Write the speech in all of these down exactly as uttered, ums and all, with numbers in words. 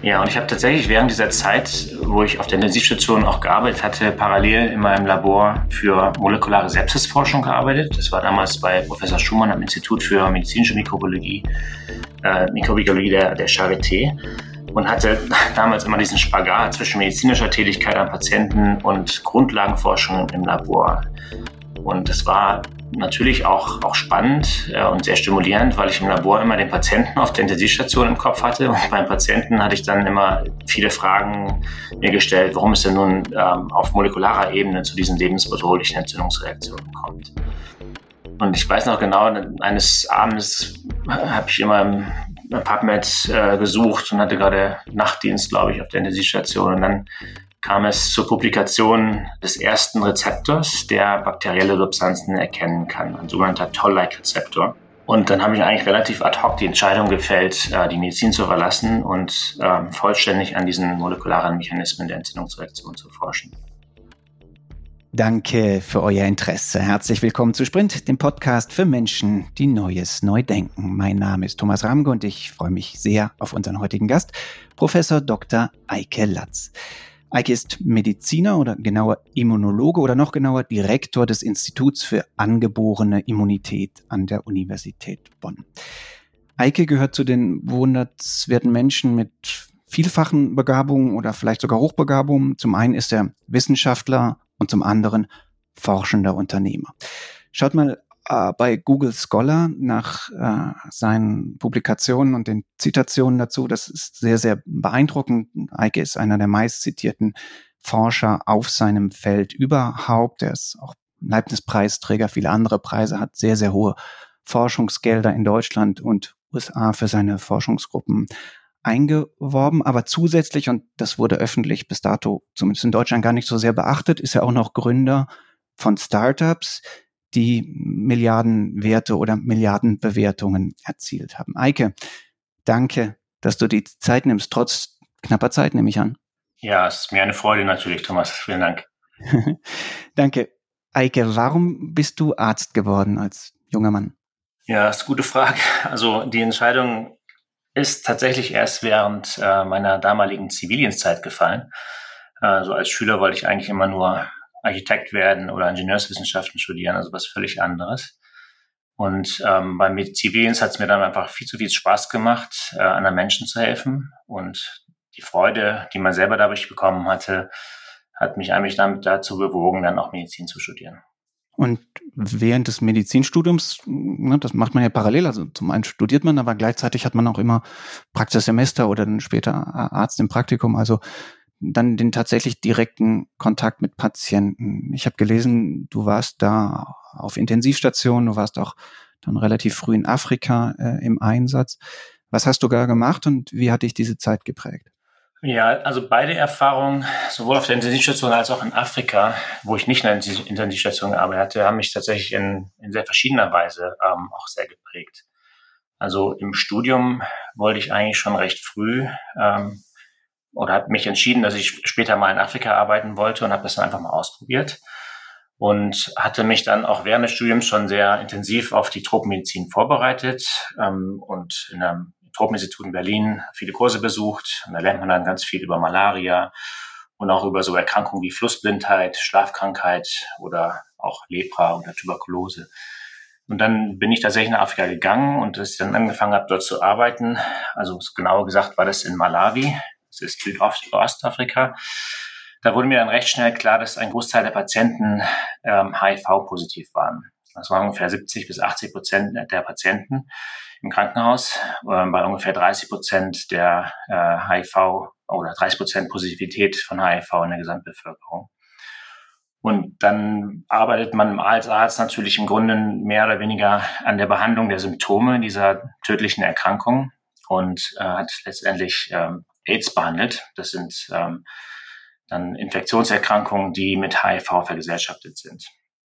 Ja, und ich habe tatsächlich während dieser Zeit, wo ich auf der Intensivstation auch gearbeitet hatte, parallel in meinem Labor für molekulare Sepsisforschung gearbeitet. Das war damals bei Professor Schumann am Institut für medizinische Mikrobiologie, äh, Mikrobiologie der, der Charité. Und hatte damals immer diesen Spagat zwischen medizinischer Tätigkeit am Patienten und Grundlagenforschung im Labor. Und das war natürlich auch, auch spannend äh, und sehr stimulierend, weil ich im Labor immer den Patienten auf der Intensivstation im Kopf hatte. Und beim Patienten hatte ich dann immer viele Fragen mir gestellt, warum es denn nun ähm, auf molekularer Ebene zu diesen lebensbedrohlichen Entzündungsreaktionen kommt. Und ich weiß noch genau, eines Abends habe ich immer im PubMed äh, gesucht und hatte gerade Nachtdienst, glaube ich, auf der Intensivstation. Und dann kam es zur Publikation des ersten Rezeptors, der bakterielle Substanzen erkennen kann, ein sogenannter Toll-like-Rezeptor. Und dann habe ich eigentlich relativ ad hoc die Entscheidung gefällt, äh, die Medizin zu verlassen und äh, vollständig an diesen molekularen Mechanismen der Entzündungsreaktion zu forschen. Danke für euer Interesse. Herzlich willkommen zu Sprint, dem Podcast für Menschen, die Neues neu denken. Mein Name ist Thomas Ramge und ich freue mich sehr auf unseren heutigen Gast, Professor Doktor Eike Latz. Eike ist Mediziner oder genauer Immunologe oder noch genauer Direktor des Instituts für angeborene Immunität an der Universität Bonn. Eike gehört zu den bewundernswerten Menschen mit vielfachen Begabungen oder vielleicht sogar Hochbegabungen. Zum einen ist er Wissenschaftler und zum anderen forschender Unternehmer. Schaut mal äh, bei Google Scholar nach äh, seinen Publikationen und den Zitationen dazu. Das ist sehr, sehr beeindruckend. Eike ist einer der meistzitierten Forscher auf seinem Feld überhaupt. Er ist auch Leibniz-Preisträger, viele andere Preise, hat sehr, sehr hohe Forschungsgelder in Deutschland und U S A für seine Forschungsgruppen eingeworben, aber zusätzlich, und das wurde öffentlich bis dato, zumindest in Deutschland, gar nicht so sehr beachtet, ist er auch noch Gründer von Startups, die Milliardenwerte oder Milliardenbewertungen erzielt haben. Eike, danke, dass du die Zeit nimmst, trotz knapper Zeit, nehme ich an. Ja, es ist mir eine Freude natürlich, Thomas. Vielen Dank. Danke. Eike, warum bist du Arzt geworden als junger Mann? Ja, das ist eine gute Frage. Also die Entscheidung ist tatsächlich erst während äh, meiner damaligen Zivildienstzeit gefallen. Also als Schüler wollte ich eigentlich immer nur Architekt werden oder Ingenieurswissenschaften studieren, also was völlig anderes. Und ähm, beim Zivildienst hat es mir dann einfach viel zu viel Spaß gemacht, äh, anderen Menschen zu helfen. Und die Freude, die man selber dadurch bekommen hatte, hat mich eigentlich damit dazu bewogen, dann auch Medizin zu studieren. Und während des Medizinstudiums, ne, das macht man ja parallel, also zum einen studiert man, aber gleichzeitig hat man auch immer Praxissemester oder dann später Arzt im Praktikum, also dann den tatsächlich direkten Kontakt mit Patienten. Ich habe gelesen, du warst da auf Intensivstation, du warst auch dann relativ früh in Afrika äh, im Einsatz. Was hast du da gemacht und wie hat dich diese Zeit geprägt? Ja, also beide Erfahrungen, sowohl auf der Intensivstation als auch in Afrika, wo ich nicht in der Intensivstation gearbeitet hatte, haben mich tatsächlich in, in sehr verschiedener Weise ähm, auch sehr geprägt. Also im Studium wollte ich eigentlich schon recht früh ähm, oder habe mich entschieden, dass ich später mal in Afrika arbeiten wollte und habe das dann einfach mal ausprobiert und hatte mich dann auch während des Studiums schon sehr intensiv auf die Tropenmedizin vorbereitet ähm, und in einem Tropeninstitut in Berlin viele Kurse besucht. Und da lernt man dann ganz viel über Malaria und auch über so Erkrankungen wie Flussblindheit, Schlafkrankheit oder auch Lepra oder Tuberkulose. Und dann bin ich tatsächlich nach Afrika gegangen und als ich dann angefangen habe, dort zu arbeiten, also genauer gesagt war das in Malawi, das ist Südostafrika, da wurde mir dann recht schnell klar, dass ein Großteil der Patienten ähm, H I V-positiv waren. Das waren ungefähr siebzig bis achtzig Prozent der Patienten im Krankenhaus, äh, bei ungefähr dreißig Prozent der äh, H I V oder dreißig Prozent Positivität von H I V in der Gesamtbevölkerung. Und dann arbeitet man als Arzt natürlich im Grunde mehr oder weniger an der Behandlung der Symptome dieser tödlichen Erkrankung und äh, hat letztendlich ähm, AIDS behandelt. Das sind ähm, dann Infektionserkrankungen, die mit H I V vergesellschaftet sind.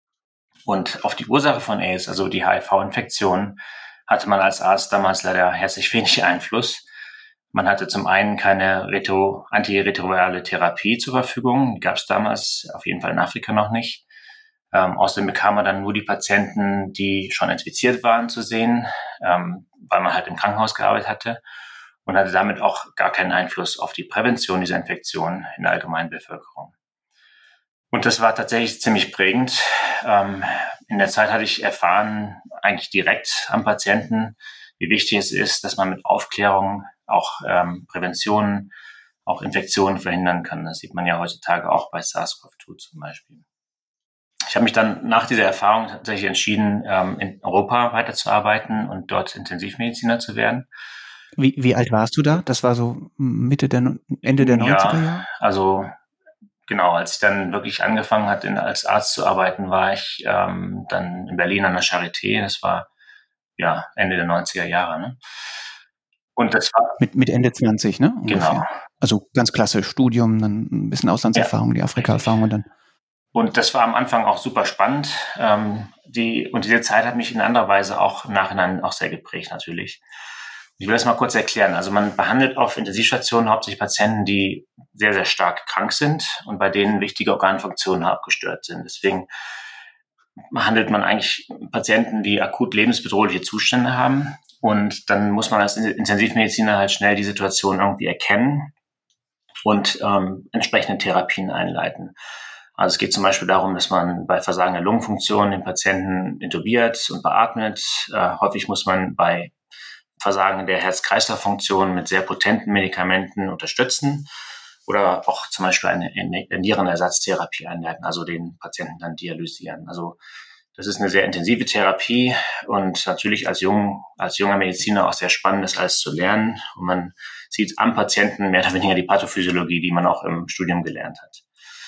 Und auf die Ursache von AIDS, also die H I V-Infektion, hatte man als Arzt damals leider herzlich wenig Einfluss. Man hatte zum einen keine retro, antiretrovirale Therapie zur Verfügung, die gab es damals auf jeden Fall in Afrika noch nicht. Ähm, außerdem bekam man dann nur die Patienten, die schon infiziert waren, zu sehen, ähm, weil man halt im Krankenhaus gearbeitet hatte. und hatte damit auch gar keinen Einfluss auf die Prävention dieser Infektion in der allgemeinen Bevölkerung. Und das war tatsächlich ziemlich prägend. Ähm, in der Zeit hatte ich erfahren, eigentlich direkt am Patienten, wie wichtig es ist, dass man mit Aufklärung auch ähm, Prävention, auch Infektionen verhindern kann. Das sieht man ja heutzutage auch bei SARS-C o V zwei zum Beispiel. Ich habe mich dann nach dieser Erfahrung tatsächlich entschieden, ähm, in Europa weiterzuarbeiten und dort Intensivmediziner zu werden. Wie, wie alt warst du da? Das war so Mitte der, Ende der neunziger Jahre? Ja, also genau, als ich dann wirklich angefangen hatte, in, als Arzt zu arbeiten, war ich ähm, dann in Berlin an der Charité. Das war ja Ende der neunziger Jahre. Ne? Und das war mit, mit Ende zwanzig, ne? Ungefähr. Genau. Also ganz klassisch Studium, dann ein bisschen Auslandserfahrung, ja, die Afrika-Erfahrung und dann. Und das war am Anfang auch super spannend. Ähm, die, und diese Zeit hat mich in anderer Weise auch im Nachhinein auch sehr geprägt natürlich. Ich will das mal kurz erklären. Also man behandelt auf Intensivstationen hauptsächlich Patienten, die sehr, sehr stark krank sind und bei denen wichtige Organfunktionen abgestört sind. Deswegen behandelt man eigentlich Patienten, die akut lebensbedrohliche Zustände haben. Und dann muss man als Intensivmediziner halt schnell die Situation irgendwie erkennen und ähm, entsprechende Therapien einleiten. Also es geht zum Beispiel darum, dass man bei Versagen der Lungenfunktion den Patienten intubiert und beatmet. Äh, häufig muss man bei Versagen der Herz-Kreislauf-Funktion mit sehr potenten Medikamenten unterstützen oder auch zum Beispiel eine Nierenersatztherapie einleiten, also den Patienten dann dialysieren. Also das ist eine sehr intensive Therapie und natürlich als, jung, als junger Mediziner auch sehr spannend, das alles zu lernen. Und man sieht am Patienten mehr oder weniger die Pathophysiologie, die man auch im Studium gelernt hat.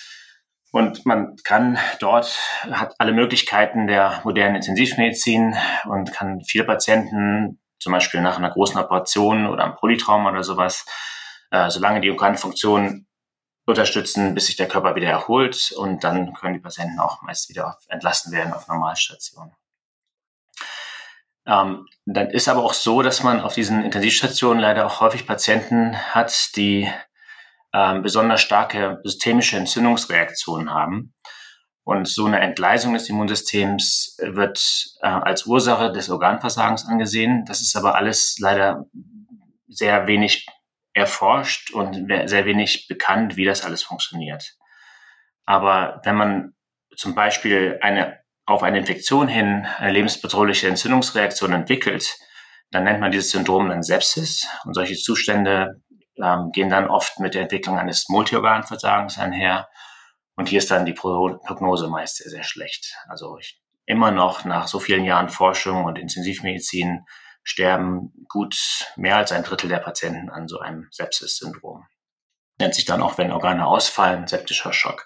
Und man kann dort, hat alle Möglichkeiten der modernen Intensivmedizin und kann viele Patienten, zum Beispiel nach einer großen Operation oder einem Polytrauma oder sowas, äh, solange die Organfunktion unterstützen, bis sich der Körper wieder erholt. Und dann können die Patienten auch meist wieder entlassen werden auf Normalstationen. Ähm, dann ist aber auch so, dass man auf diesen Intensivstationen leider auch häufig Patienten hat, die ähm, besonders starke systemische Entzündungsreaktionen haben. Und so eine Entgleisung des Immunsystems wird äh, als Ursache des Organversagens angesehen. Das ist aber alles leider sehr wenig erforscht und sehr wenig bekannt, wie das alles funktioniert. Aber wenn man zum Beispiel eine, auf eine Infektion hin eine lebensbedrohliche Entzündungsreaktion entwickelt, dann nennt man dieses Syndrom dann Sepsis. Und solche Zustände ähm, gehen dann oft mit der Entwicklung eines Multiorganversagens einher. Und hier ist dann die Prognose meist sehr, sehr schlecht. Also ich, immer noch nach so vielen Jahren Forschung und Intensivmedizin sterben gut mehr als ein Drittel der Patienten an so einem Sepsis-Syndrom. Nennt sich dann auch, wenn Organe ausfallen, septischer Schock.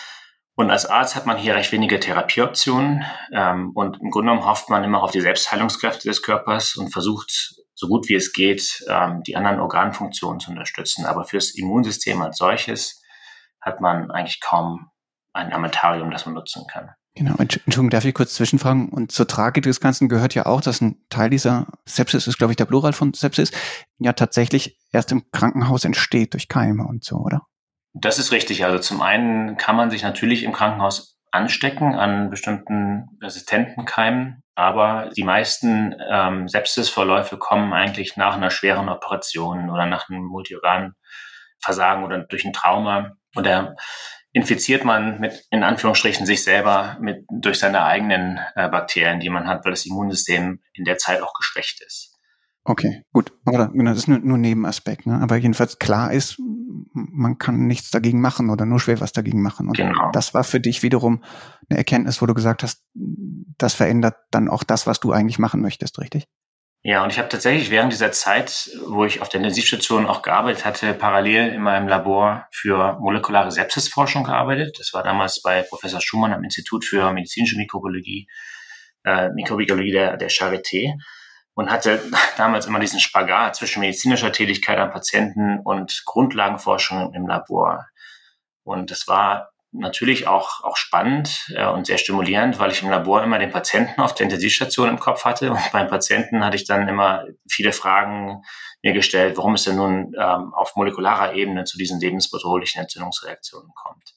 Und als Arzt hat man hier recht wenige Therapieoptionen. Ähm, und im Grunde genommen hofft man immer auf die Selbstheilungskräfte des Körpers und versucht, so gut wie es geht, ähm, die anderen Organfunktionen zu unterstützen. Aber fürs Immunsystem als solches hat man eigentlich kaum ein Armamentarium, das man nutzen kann. Genau, Entschuldigung, darf ich kurz zwischenfragen? Und zur Tragik des Ganzen gehört ja auch, dass ein Teil dieser Sepsis, ist glaube ich der Plural von Sepsis, ja tatsächlich erst im Krankenhaus entsteht durch Keime und so, oder? Das ist richtig. Also zum einen kann man sich natürlich im Krankenhaus anstecken an bestimmten resistenten Keimen, aber die meisten ähm, Sepsisverläufe kommen eigentlich nach einer schweren Operation oder nach einem Multiorganversagen oder durch ein Trauma. Und da infiziert man mit, in Anführungsstrichen, sich selber mit, durch seine eigenen äh, Bakterien, die man hat, weil das Immunsystem in der Zeit auch geschwächt ist. Okay, gut. Aber genau, das ist nur, nur ein Nebenaspekt, ne? Aber jedenfalls klar ist, man kann nichts dagegen machen oder nur schwer was dagegen machen. Und genau. Das war für dich wiederum eine Erkenntnis, wo du gesagt hast, das verändert dann auch das, was du eigentlich machen möchtest, richtig? Ja, und ich habe tatsächlich während dieser Zeit, wo ich auf der Intensivstation auch gearbeitet hatte, parallel in meinem Labor für molekulare Sepsisforschung gearbeitet. Das war damals bei Professor Schumann am Institut für medizinische Mikrobiologie, äh, Mikrobiologie der, der Charité und hatte damals immer diesen Spagat zwischen medizinischer Tätigkeit am Patienten und Grundlagenforschung im Labor. Und das war natürlich auch, auch spannend äh, und sehr stimulierend, weil ich im Labor immer den Patienten auf der Intensivstation im Kopf hatte. Und beim Patienten hatte ich dann immer viele Fragen mir gestellt, warum es denn nun ähm, auf molekularer Ebene zu diesen lebensbedrohlichen Entzündungsreaktionen kommt.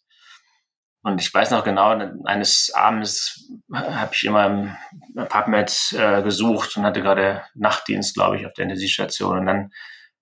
Und ich weiß noch genau, eines Abends habe ich immer im PubMed äh, gesucht und hatte gerade Nachtdienst, glaube ich, auf der Intensivstation. Und dann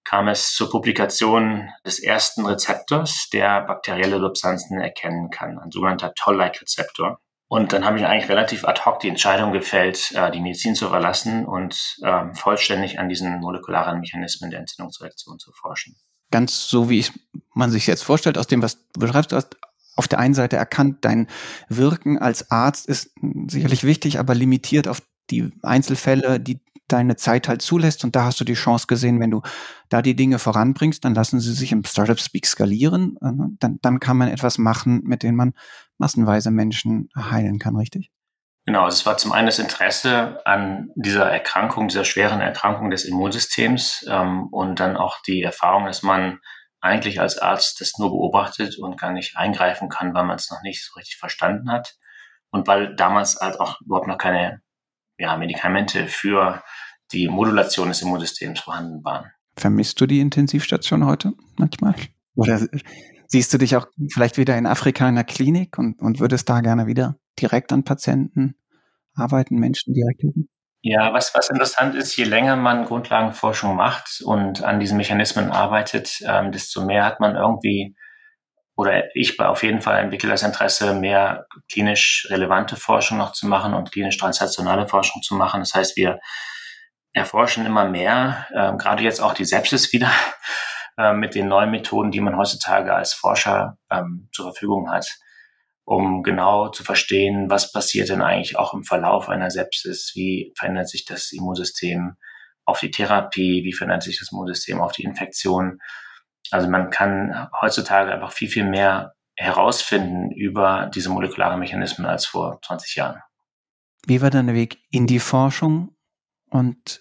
kam es zur Publikation des ersten Rezeptors, der bakterielle Substanzen erkennen kann, ein sogenannter Toll-like-Rezeptor. Und dann habe ich eigentlich relativ ad hoc die Entscheidung gefällt, die Medizin zu verlassen und ähm, vollständig an diesen molekularen Mechanismen der Entzündungsreaktion zu forschen. Ganz so, wie ich, man sich jetzt vorstellt, aus dem, was du beschreibst, du hast auf der einen Seite erkannt, dein Wirken als Arzt ist sicherlich wichtig, aber limitiert auf die Einzelfälle, die deine Zeit halt zulässt. Und da hast du die Chance gesehen, wenn du da die Dinge voranbringst, dann lassen sie sich im Startup-Speak skalieren. Dann, dann kann man etwas machen, mit dem man massenweise Menschen heilen kann, richtig? Genau, es war zum einen das Interesse an dieser Erkrankung, dieser schweren Erkrankung des Immunsystems ähm, und dann auch die Erfahrung, dass man eigentlich als Arzt das nur beobachtet und gar nicht eingreifen kann, weil man es noch nicht so richtig verstanden hat und weil damals halt auch überhaupt noch keine ja, Medikamente für die Modulation des Immunsystems vorhanden waren. Vermisst du die Intensivstation heute manchmal? Oder siehst du dich auch vielleicht wieder in Afrika in der Klinik und, und würdest da gerne wieder direkt an Patienten arbeiten, Menschen direkt helfen? Ja, was, was interessant ist, je länger man Grundlagenforschung macht und an diesen Mechanismen arbeitet, ähm, desto mehr hat man irgendwie, oder ich auf jeden Fall entwickle das Interesse, mehr klinisch relevante Forschung noch zu machen und klinisch translationale Forschung zu machen. Das heißt, wir erforschen immer mehr, ähm, gerade jetzt auch die Sepsis wieder, äh, mit den neuen Methoden, die man heutzutage als Forscher ähm, zur Verfügung hat, um genau zu verstehen, was passiert denn eigentlich auch im Verlauf einer Sepsis, wie verändert sich das Immunsystem auf die Therapie, wie verändert sich das Immunsystem auf die Infektion. Also man kann heutzutage einfach viel, viel mehr herausfinden über diese molekularen Mechanismen als vor zwanzig Jahren. Wie war dein Weg in die Forschung und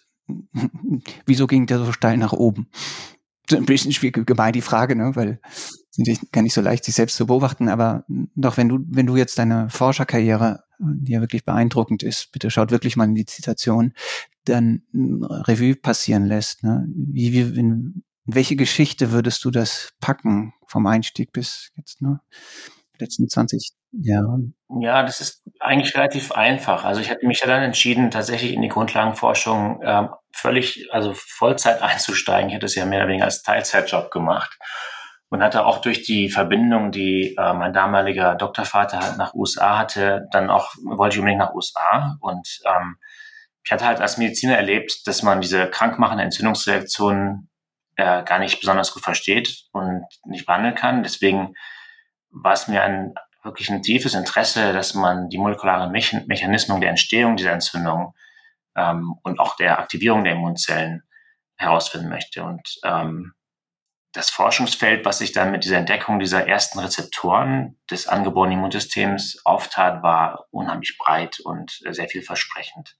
wieso ging der so steil nach oben? So ein bisschen schwierig, gemein die Frage, ne, weil es natürlich gar nicht so leicht, sich selbst zu beobachten, aber doch, wenn du, wenn du jetzt deine Forscherkarriere, die ja wirklich beeindruckend ist, bitte schaut wirklich mal in die Zitation, dann Revue passieren lässt, ne, wie, wie, in, in welche Geschichte würdest du das packen, vom Einstieg bis jetzt, ne, letzten zwanzig Jahren? Ja, das ist eigentlich relativ einfach. Also ich hatte mich ja dann entschieden, tatsächlich in die Grundlagenforschung ähm, völlig, also Vollzeit einzusteigen. Ich hätte es ja mehr oder weniger als Teilzeitjob gemacht und hatte auch durch die Verbindung, die äh, mein damaliger Doktorvater halt nach U S A hatte, dann auch, wollte ich unbedingt nach U S A und ähm, ich hatte halt als Mediziner erlebt, dass man diese krankmachende Entzündungsreaktionen äh, gar nicht besonders gut versteht und nicht behandeln kann. Deswegen war es mir ein wirklich ein tiefes Interesse, dass man die molekularen Mechan- Mechanismen der Entstehung dieser Entzündung ähm, und auch der Aktivierung der Immunzellen herausfinden möchte. Und ähm, das Forschungsfeld, was sich dann mit dieser Entdeckung dieser ersten Rezeptoren des angeborenen Immunsystems auftat, war unheimlich breit und sehr vielversprechend.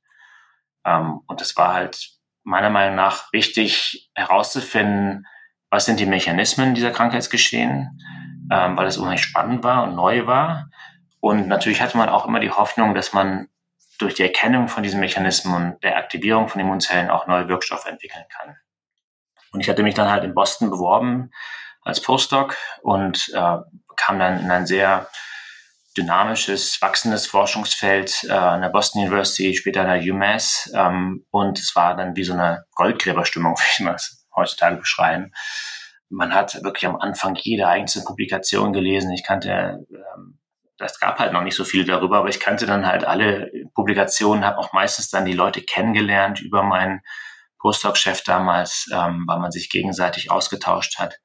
Ähm, und es war halt meiner Meinung nach wichtig herauszufinden, was sind die Mechanismen dieser Krankheitsgeschehen, ähm, weil es unheimlich spannend war und neu war. Und natürlich hatte man auch immer die Hoffnung, dass man durch die Erkennung von diesen Mechanismen und der Aktivierung von Immunzellen auch neue Wirkstoffe entwickeln kann. Und ich hatte mich dann halt in Boston beworben als Postdoc und äh, kam dann in ein sehr dynamisches, wachsendes Forschungsfeld äh, an der Boston University, später an der UMass. Ähm, und es war dann wie so eine Goldgräberstimmung, wie ich mal es heutzutage beschreiben. Man hat wirklich am Anfang jede einzelne Publikation gelesen. Ich kannte, ähm, das gab halt noch nicht so viel darüber, aber ich kannte dann halt alle Publikationen, habe auch meistens dann die Leute kennengelernt über meinen Postdoc-Chef damals, ähm, weil man sich gegenseitig ausgetauscht hat.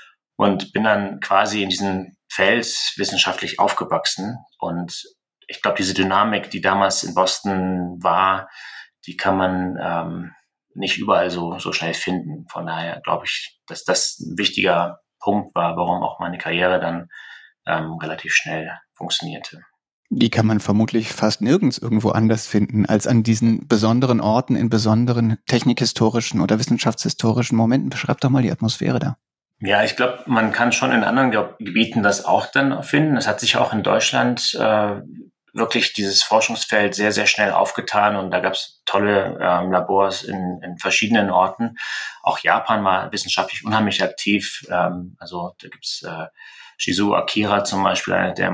Und bin dann quasi in diesem Feld wissenschaftlich aufgewachsen. Und ich glaube, diese Dynamik, die damals in Boston war, die kann man ähm, nicht überall so, so schnell finden. Von daher glaube ich, dass das ein wichtiger Punkt war, warum auch meine Karriere dann ähm, relativ schnell funktionierte. Die kann man vermutlich fast nirgends irgendwo anders finden, als an diesen besonderen Orten, in besonderen technikhistorischen oder wissenschaftshistorischen Momenten. Beschreib doch mal die Atmosphäre da. Ja, ich glaube, man kann schon in anderen Ge- Gebieten das auch dann finden. Es hat sich auch in Deutschland äh, wirklich dieses Forschungsfeld sehr, sehr schnell aufgetan und da gab es tolle ähm, Labors in, in verschiedenen Orten. Auch Japan war wissenschaftlich unheimlich aktiv. Ähm, also da gibt's äh, Shizuo Akira zum Beispiel, einer der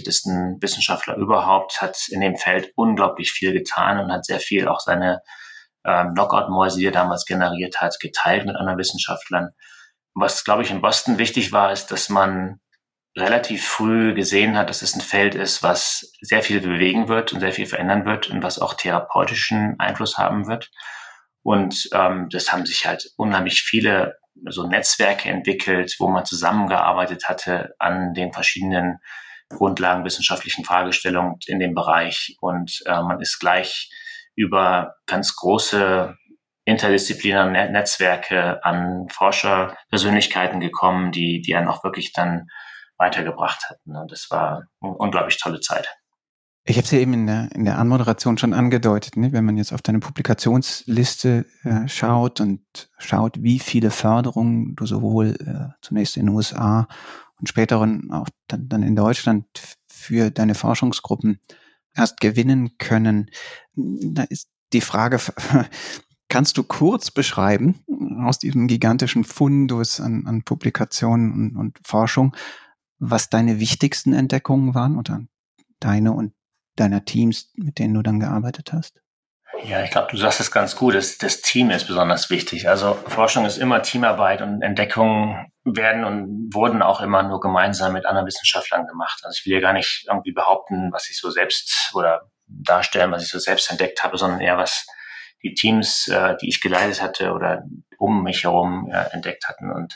meistzitiertesten Wissenschaftler überhaupt, hat in dem Feld unglaublich viel getan und hat sehr viel auch seine ähm, Knockout-Mäuse, die er damals generiert hat, geteilt mit anderen Wissenschaftlern. Was, glaube ich, in Boston wichtig war, ist, dass man relativ früh gesehen hat, dass es ein Feld ist, was sehr viel bewegen wird und sehr viel verändern wird und was auch therapeutischen Einfluss haben wird. Und ähm, das haben sich halt unheimlich viele so Netzwerke entwickelt, wo man zusammengearbeitet hatte an den verschiedenen Grundlagen wissenschaftlichen Fragestellungen in dem Bereich. Und äh, man ist gleich über ganz große interdisziplinäre Netzwerke an Forscherpersönlichkeiten gekommen, die, die einen auch wirklich dann weitergebracht hatten. Und das war eine unglaublich tolle Zeit. Ich habe es ja eben in der, in der Anmoderation schon angedeutet, ne? Wenn man jetzt auf deine Publikationsliste äh, schaut und schaut, wie viele Förderungen du sowohl äh, zunächst in den U S A und später auch dann, dann in Deutschland für deine Forschungsgruppen erst gewinnen können, da ist die Frage, kannst du kurz beschreiben aus diesem gigantischen Fundus an, an Publikationen und, und Forschung, was deine wichtigsten Entdeckungen waren oder deine und deiner Teams, mit denen du dann gearbeitet hast? Ja, ich glaube, du sagst es ganz gut. Das, das Team ist besonders wichtig. Also Forschung ist immer Teamarbeit und Entdeckungen werden und wurden auch immer nur gemeinsam mit anderen Wissenschaftlern gemacht. Also ich will ja gar nicht irgendwie behaupten, was ich so selbst oder darstellen, was ich so selbst entdeckt habe, sondern eher was die Teams, äh, die ich geleitet hatte oder um mich herum äh, entdeckt hatten. Und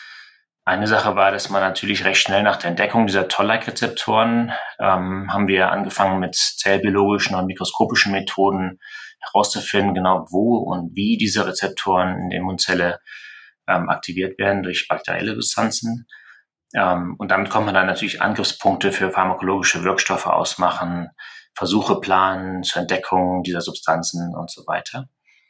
eine Sache war, dass man natürlich recht schnell nach der Entdeckung dieser Toll-like-Rezeptoren ähm, haben wir angefangen mit zellbiologischen und mikroskopischen Methoden herauszufinden, genau wo und wie diese Rezeptoren in der Immunzelle ähm, aktiviert werden durch bakterielle Substanzen. Ähm, und damit konnte man dann natürlich Angriffspunkte für pharmakologische Wirkstoffe ausmachen, Versuche planen zur Entdeckung dieser Substanzen und so weiter.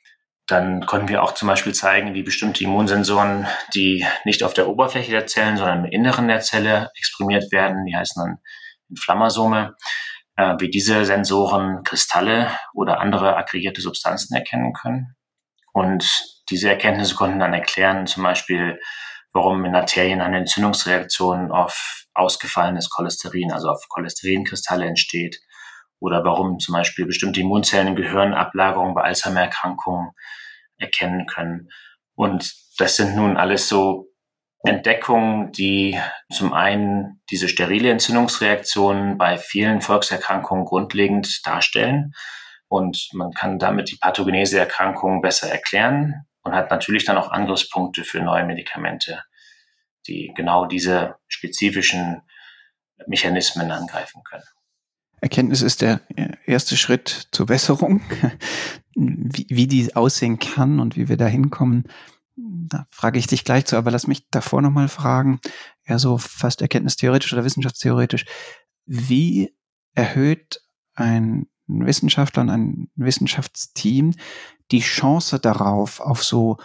Dann konnten wir auch zum Beispiel zeigen, wie bestimmte Immunsensoren, die nicht auf der Oberfläche der Zellen, sondern im Inneren der Zelle exprimiert werden, die heißen dann Inflammasome, äh, wie diese Sensoren Kristalle oder andere aggregierte Substanzen erkennen können. Und diese Erkenntnisse konnten dann erklären, zum Beispiel, warum in Arterien eine Entzündungsreaktion auf ausgefallenes Cholesterin, also auf Cholesterinkristalle entsteht, oder warum zum Beispiel bestimmte Immunzellen im Gehirn Ablagerungen bei Alzheimer-Erkrankungen erkennen können. Und das sind nun alles so Entdeckungen, die zum einen diese sterile Entzündungsreaktion bei vielen Volkserkrankungen grundlegend darstellen. Und man kann damit die Pathogenese der Erkrankungen besser erklären und hat natürlich dann auch Angriffspunkte für neue Medikamente, die genau diese spezifischen Mechanismen angreifen können. Erkenntnis ist der erste Schritt zur Besserung. Wie, wie die aussehen kann und wie wir da hinkommen, da frage ich dich gleich zu, aber lass mich davor nochmal fragen, eher so fast erkenntnistheoretisch oder wissenschaftstheoretisch, wie erhöht ein Wissenschaftler und ein Wissenschaftsteam die Chance darauf, auf so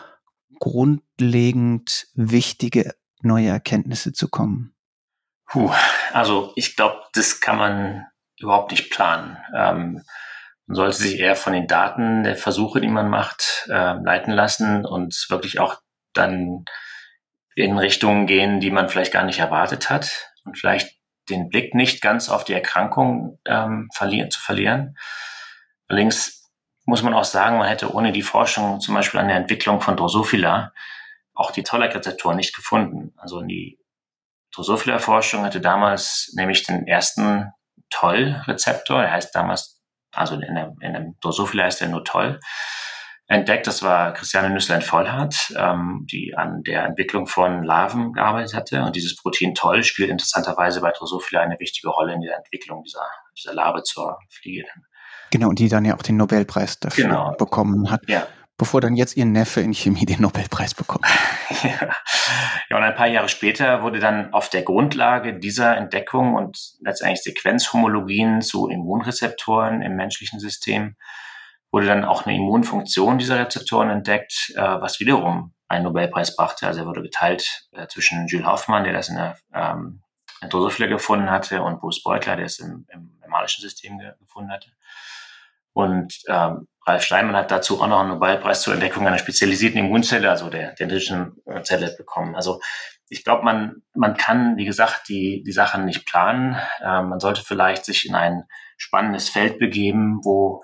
grundlegend wichtige neue Erkenntnisse zu kommen? Puh, also ich glaube, das kann man überhaupt nicht planen. Ähm, man sollte sich eher von den Daten der Versuche, die man macht, äh, leiten lassen und wirklich auch dann in Richtungen gehen, die man vielleicht gar nicht erwartet hat und vielleicht den Blick nicht ganz auf die Erkrankung ähm, verlieren, zu verlieren. Allerdings muss man auch sagen, man hätte ohne die Forschung zum Beispiel an der Entwicklung von Drosophila auch die Toll-like-Rezeptoren nicht gefunden. Also die Drosophila-Forschung hatte damals nämlich den ersten Toll-Rezeptor, der heißt damals, also in der, in der Drosophila heißt der nur Toll, entdeckt. Das war Christiane Nüsslein-Vollhardt, ähm, die an der Entwicklung von Larven gearbeitet hatte. Und dieses Protein Toll spielt interessanterweise bei Drosophila eine wichtige Rolle in der Entwicklung dieser, dieser Larve zur Fliege. Genau, und die dann ja auch den Nobelpreis dafür genau. bekommen hat. Ja. Bevor dann jetzt ihr Neffe in Chemie den Nobelpreis bekommt. ja. ja, und ein paar Jahre später wurde dann auf der Grundlage dieser Entdeckung und letztendlich Sequenzhomologien zu Immunrezeptoren im menschlichen System wurde dann auch eine Immunfunktion dieser Rezeptoren entdeckt, äh, was wiederum einen Nobelpreis brachte. Also er wurde geteilt äh, zwischen Jules Hoffmann, der das in der ähm, Drosophila gefunden hatte, und Bruce Beutler, der es im, im malischen System ge- gefunden hatte. Und ähm, Ralf Steinman hat dazu auch noch einen Nobelpreis zur Entdeckung einer spezialisierten Immunzelle, also der dendritischen Zelle, bekommen. Also ich glaube, man man kann, wie gesagt, die die Sachen nicht planen. Ähm, man sollte vielleicht sich in ein spannendes Feld begeben, wo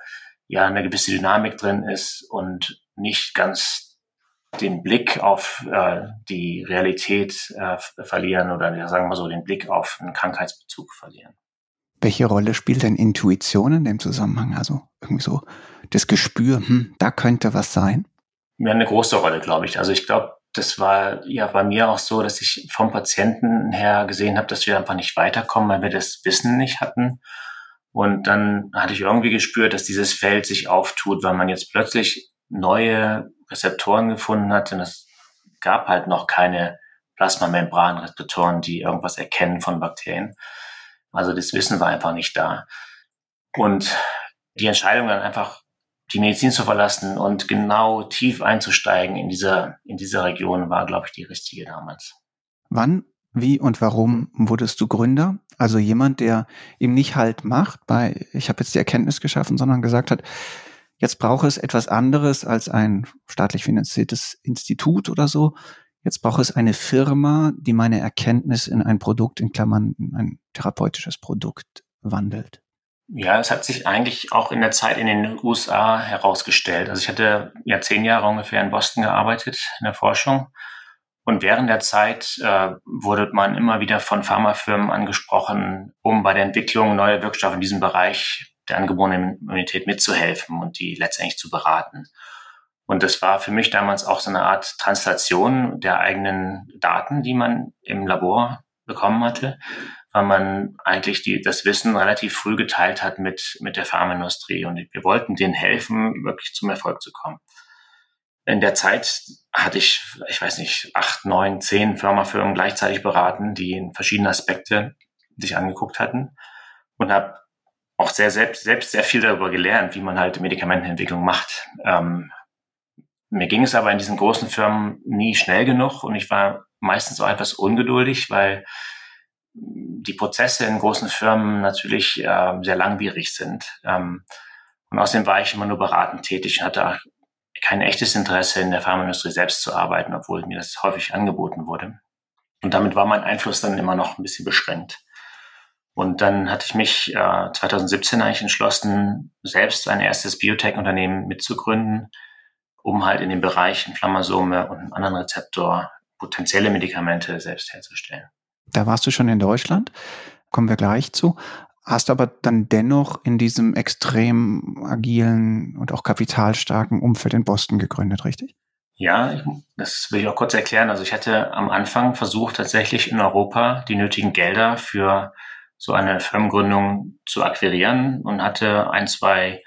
ja eine gewisse Dynamik drin ist und nicht ganz den Blick auf äh, die Realität äh, verlieren oder ja, sagen wir so den Blick auf einen Krankheitsbezug verlieren. Welche Rolle spielt denn Intuition in dem Zusammenhang? Also irgendwie so das Gespür, hm, da könnte was sein? Mir eine große Rolle, glaube ich. Also ich glaube, das war ja bei mir auch so, dass ich vom Patienten her gesehen habe, dass wir einfach nicht weiterkommen, weil wir das Wissen nicht hatten. Und dann hatte ich irgendwie gespürt, dass dieses Feld sich auftut, weil man jetzt plötzlich neue Rezeptoren gefunden hat. Und es gab halt noch keine Plasmamembranrezeptoren, die irgendwas erkennen von Bakterien. Also das Wissen war einfach nicht da. Und die Entscheidung dann einfach die Medizin zu verlassen und genau tief einzusteigen in dieser, in dieser Region war, glaube ich, die richtige damals. Wann, wie und warum wurdest du Gründer? Also jemand, der eben nicht Halt macht bei, ich habe jetzt die Erkenntnis geschaffen, sondern gesagt hat, jetzt brauche es etwas anderes als ein staatlich finanziertes Institut oder so. Jetzt brauche es eine Firma, die meine Erkenntnis in ein Produkt, in Klammern, in ein therapeutisches Produkt wandelt. Ja, es hat sich eigentlich auch in der Zeit in den U S A herausgestellt. Also ich hatte ja zehn Jahre ungefähr in Boston gearbeitet, in der Forschung. Und während der Zeit äh, wurde man immer wieder von Pharmafirmen angesprochen, um bei der Entwicklung neuer Wirkstoffe in diesem Bereich der angeborenen Immunität mitzuhelfen und die letztendlich zu beraten. Und das war für mich damals auch so eine Art Translation der eigenen Daten, die man im Labor bekommen hatte, weil man eigentlich die, das Wissen relativ früh geteilt hat mit, mit der Pharmaindustrie. Und wir wollten denen helfen, wirklich zum Erfolg zu kommen. In der Zeit hatte ich, ich weiß nicht, acht, neun, zehn Pharmafirmen gleichzeitig beraten, die in verschiedene Aspekte sich angeguckt hatten und habe auch sehr selbst, selbst sehr viel darüber gelernt, wie man halt Medikamentenentwicklung macht. Ähm, mir ging es aber in diesen großen Firmen nie schnell genug und ich war meistens auch etwas ungeduldig, weil die Prozesse in großen Firmen natürlich äh, sehr langwierig sind. Ähm, und außerdem war ich immer nur beratend tätig und hatte kein echtes Interesse in der Pharmaindustrie selbst zu arbeiten, obwohl mir das häufig angeboten wurde. Und damit war mein Einfluss dann immer noch ein bisschen beschränkt. Und dann hatte ich mich äh, zwanzig siebzehn eigentlich entschlossen, selbst ein erstes Biotech-Unternehmen mitzugründen, um halt in dem Bereich Inflammasome und einen anderen Rezeptor potenzielle Medikamente selbst herzustellen. Da warst du schon in Deutschland, kommen wir gleich zu, hast aber dann dennoch in diesem extrem agilen und auch kapitalstarken Umfeld in Boston gegründet, richtig? Ja, ich, das will ich auch kurz erklären. Also ich hatte am Anfang versucht, tatsächlich in Europa die nötigen Gelder für so eine Firmengründung zu akquirieren und hatte ein, zwei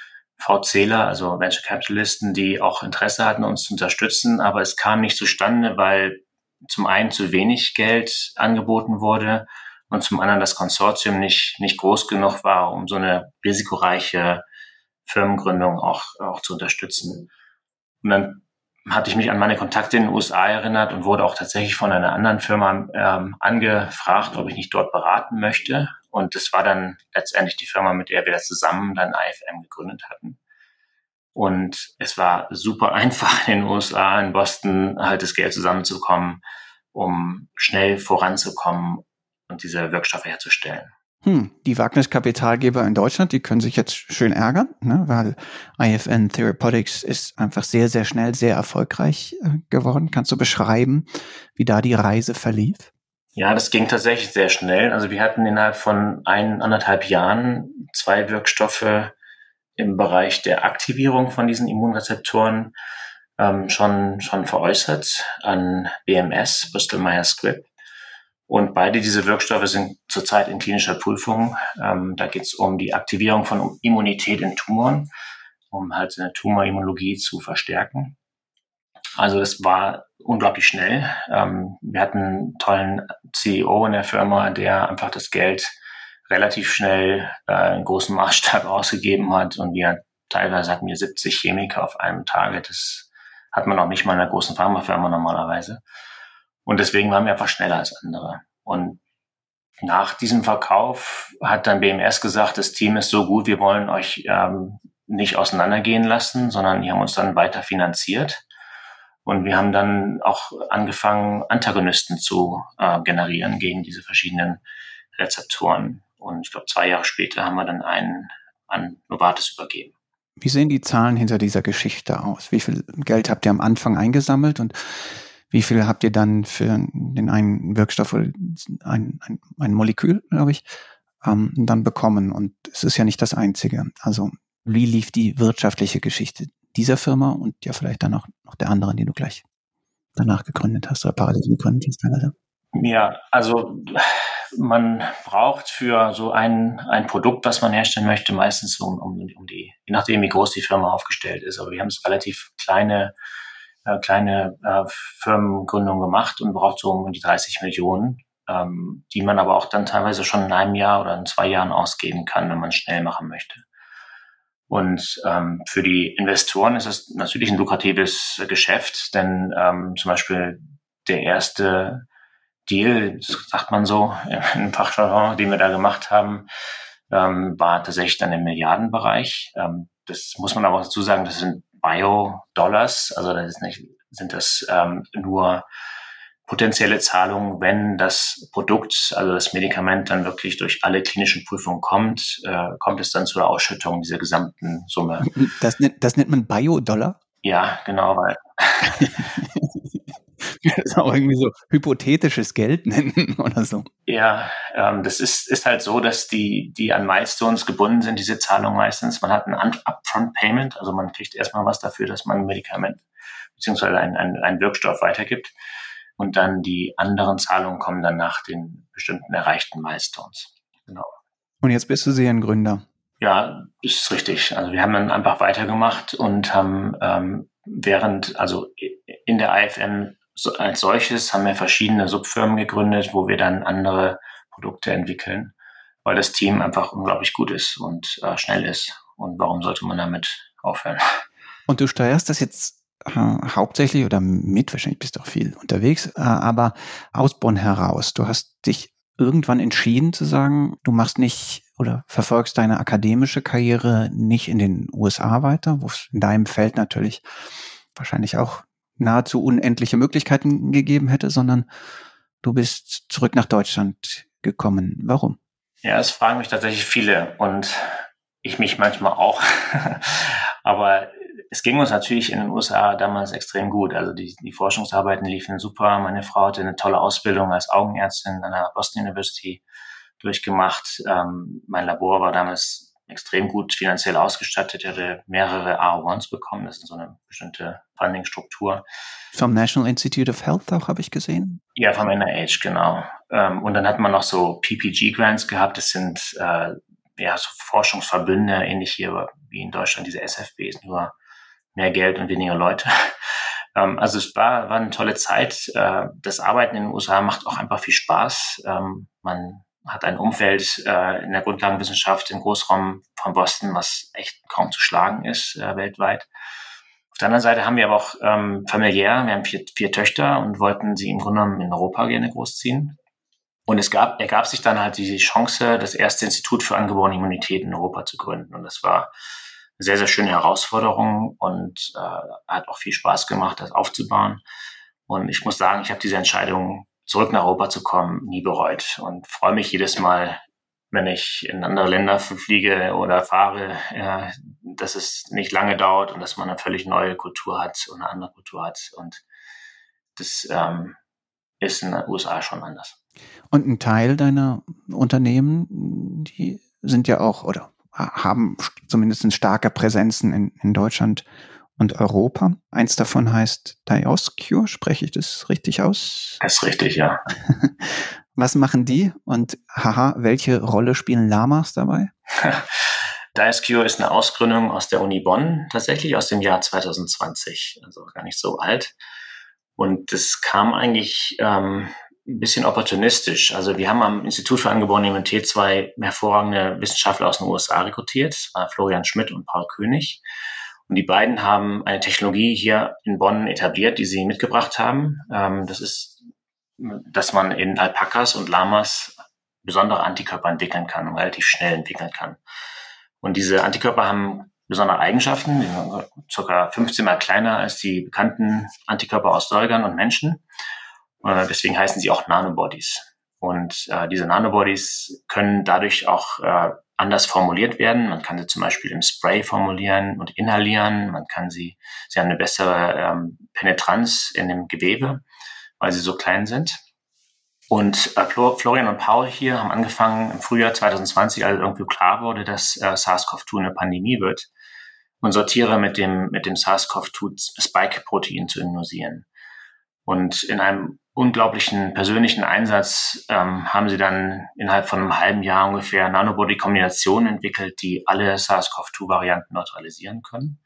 VCler, also Venture Capitalisten, die auch Interesse hatten, uns zu unterstützen. Aber es kam nicht zustande, weil zum einen zu wenig Geld angeboten wurde und zum anderen das Konsortium nicht, nicht groß genug war, um so eine risikoreiche Firmengründung auch, auch zu unterstützen. Und dann hatte ich mich an meine Kontakte in den U S A erinnert und wurde auch tatsächlich von einer anderen Firma ähm, angefragt, ob ich nicht dort beraten möchte. Und das war dann letztendlich die Firma, mit der wir das zusammen dann I F M gegründet hatten. Und es war super einfach in den U S A, in Boston, halt das Geld zusammenzukommen, um schnell voranzukommen und diese Wirkstoffe herzustellen. Hm, die Wagniskapitalgeber in Deutschland, die können sich jetzt schön ärgern, ne, weil I F M Therapeutics ist einfach sehr, sehr schnell, sehr erfolgreich äh, geworden. Kannst du beschreiben, wie da die Reise verlief? Ja, das ging tatsächlich sehr schnell. Also wir hatten innerhalb von ein, anderthalb Jahren zwei Wirkstoffe im Bereich der Aktivierung von diesen Immunrezeptoren ähm, schon, schon veräußert an B M S, Bristol Myers Squibb. Und beide diese Wirkstoffe sind zurzeit in klinischer Prüfung. Ähm, da geht es um die Aktivierung von Immunität in Tumoren, um halt eine Tumorimmunologie zu verstärken. Also das war unglaublich schnell. Ähm, wir hatten einen tollen C E O in der Firma, der einfach das Geld relativ schnell äh, in großem Maßstab ausgegeben hat. Und wir teilweise hatten wir siebzig Chemiker auf einem Tage. Das hat man auch nicht mal in einer großen Pharmafirma normalerweise. Und deswegen waren wir einfach schneller als andere. Und nach diesem Verkauf hat dann B M S gesagt, das Team ist so gut, wir wollen euch ähm, nicht auseinandergehen lassen, sondern die haben uns dann weiter finanziert. Und wir haben dann auch angefangen, Antagonisten zu äh, generieren gegen diese verschiedenen Rezeptoren. Und ich glaube, zwei Jahre später haben wir dann einen an Novartis übergeben. Wie sehen die Zahlen hinter dieser Geschichte aus? Wie viel Geld habt ihr am Anfang eingesammelt und wie viel habt ihr dann für den einen Wirkstoff, ein, ein, ein Molekül, glaube ich, ähm, dann bekommen? Und es ist ja nicht das Einzige. Also wie lief die wirtschaftliche Geschichte dieser Firma und ja vielleicht dann auch noch der anderen, die du gleich danach gegründet hast oder parallel gegründet hast? Also. Ja, also man braucht für so ein, ein Produkt, was man herstellen möchte, meistens um, um, um die, je nachdem wie groß die Firma aufgestellt ist. Aber wir haben es relativ kleine, äh, kleine äh, Firmengründung gemacht und braucht so um die dreißig Millionen, ähm, die man aber auch dann teilweise schon in einem Jahr oder in zwei Jahren ausgeben kann, wenn man schnell machen möchte. Und ähm, für die Investoren ist es natürlich ein lukratives Geschäft, denn ähm, zum Beispiel der erste Deal, sagt man so im Fachjargon, den wir da gemacht haben, ähm, war tatsächlich dann im Milliardenbereich. Ähm, das muss man aber auch dazu sagen, das sind Bio-Dollars, also das ist nicht, sind das ähm, nur potenzielle Zahlungen, wenn das Produkt, also das Medikament dann wirklich durch alle klinischen Prüfungen kommt, äh, kommt es dann zur Ausschüttung dieser gesamten Summe. Das, das nennt man Bio-Dollar? Ja, genau, weil das ist auch irgendwie so hypothetisches Geld nennen oder so. Ja, ähm, das ist, ist halt so, dass die, die an Milestones gebunden sind, diese Zahlung meistens. Man hat ein Upfront-Payment, also man kriegt erstmal was dafür, dass man ein Medikament beziehungsweise einen, einen, einen Wirkstoff weitergibt. Und dann die anderen Zahlungen kommen dann nach den bestimmten erreichten Milestones. Genau. Und jetzt bist du Seriengründer. Ja, ist richtig. Also wir haben dann einfach weitergemacht und haben ähm, während, also in der I F M so, als solches haben wir verschiedene Subfirmen gegründet, wo wir dann andere Produkte entwickeln, weil das Team einfach unglaublich gut ist und äh, schnell ist. Und warum sollte man damit aufhören? Und du steuerst das jetzt äh, hauptsächlich oder mit, wahrscheinlich bist du auch viel unterwegs, äh, aber aus Bonn heraus. Du hast dich irgendwann entschieden zu sagen, du machst nicht oder verfolgst deine akademische Karriere nicht in den U S A weiter, wo es in deinem Feld natürlich wahrscheinlich auch nahezu unendliche Möglichkeiten gegeben hätte, sondern du bist zurück nach Deutschland gekommen. Warum? Ja, es fragen mich tatsächlich viele und ich mich manchmal auch. Aber es ging uns natürlich in den U S A damals extrem gut. Also die, die Forschungsarbeiten liefen super. Meine Frau hatte eine tolle Ausbildung als Augenärztin an der Boston University durchgemacht. Ähm, mein Labor war damals extrem gut finanziell ausgestattet. Ich hatte mehrere R eins bekommen. Das ist so eine bestimmte Funding-Struktur. Vom National Institute of Health auch, habe ich gesehen? Ja, vom N I H, genau. Ähm, und dann hat man noch so P P G-Grants gehabt. Das sind äh, ja so Forschungsverbünde, ähnlich hier wie in Deutschland, diese S F Bs, nur mehr Geld und weniger Leute. ähm, also es war, war eine tolle Zeit. Äh, das Arbeiten in den U S A macht auch einfach viel Spaß. Ähm, man hat ein Umfeld äh, in der Grundlagenwissenschaft im Großraum von Boston, was echt kaum zu schlagen ist äh, weltweit. Auf der anderen Seite haben wir aber auch ähm, familiär, wir haben vier, vier Töchter und wollten sie im Grunde genommen in Europa gerne großziehen. Und es gab, ergab sich dann halt die Chance, das erste Institut für angeborene Immunität in Europa zu gründen. Und das war eine sehr, sehr schöne Herausforderung und äh, hat auch viel Spaß gemacht, das aufzubauen. Und ich muss sagen, ich habe diese Entscheidung, zurück nach Europa zu kommen, nie bereut und freue mich jedes Mal, wenn ich in andere Länder fliege oder fahre, ja, dass es nicht lange dauert und dass man eine völlig neue Kultur hat und eine andere Kultur hat. Und das ähm, ist in den U S A schon anders. Und ein Teil deiner Unternehmen, die sind ja auch oder haben zumindest starke Präsenzen in, in Deutschland und Europa. Eins davon heißt Dioscure, spreche ich das richtig aus? Das ist richtig, ja. Was machen die und haha, welche Rolle spielen Lamas dabei? Dioscure ist eine Ausgründung aus der Uni Bonn, tatsächlich aus dem Jahr zwanzig zwanzig, also gar nicht so alt. Und das kam eigentlich ähm, ein bisschen opportunistisch. Also wir haben am Institut für angeborene Immunität zwei hervorragende Wissenschaftler aus den U S A rekrutiert, das war Florian Schmidt und Paul König. Und die beiden haben eine Technologie hier in Bonn etabliert, die sie mitgebracht haben. Ähm, das ist, dass man in Alpakas und Lamas besondere Antikörper entwickeln kann und relativ schnell entwickeln kann. Und diese Antikörper haben besondere Eigenschaften, die sind ca. fünfzehn mal kleiner als die bekannten Antikörper aus Säugern und Menschen. Äh, deswegen heißen sie auch Nanobodies. Und äh, diese Nanobodies können dadurch auch äh, anders formuliert werden. Man kann sie zum Beispiel im Spray formulieren und inhalieren. Man kann sie, sie haben eine bessere ähm, Penetranz in dem Gewebe, weil sie so klein sind. Und äh, Florian und Paul hier haben angefangen im Frühjahr zwanzig zwanzig, als irgendwie klar wurde, dass äh, SARS-CoV zwei eine Pandemie wird, unsere Tiere mit dem, mit dem SARS-CoV zwei Spike-Protein zu immunisieren. Und in einem unglaublichen persönlichen Einsatz ähm, haben sie dann innerhalb von einem halben Jahr ungefähr Nanobody-Kombinationen entwickelt, die alle SARS-CoV zwei Varianten neutralisieren können.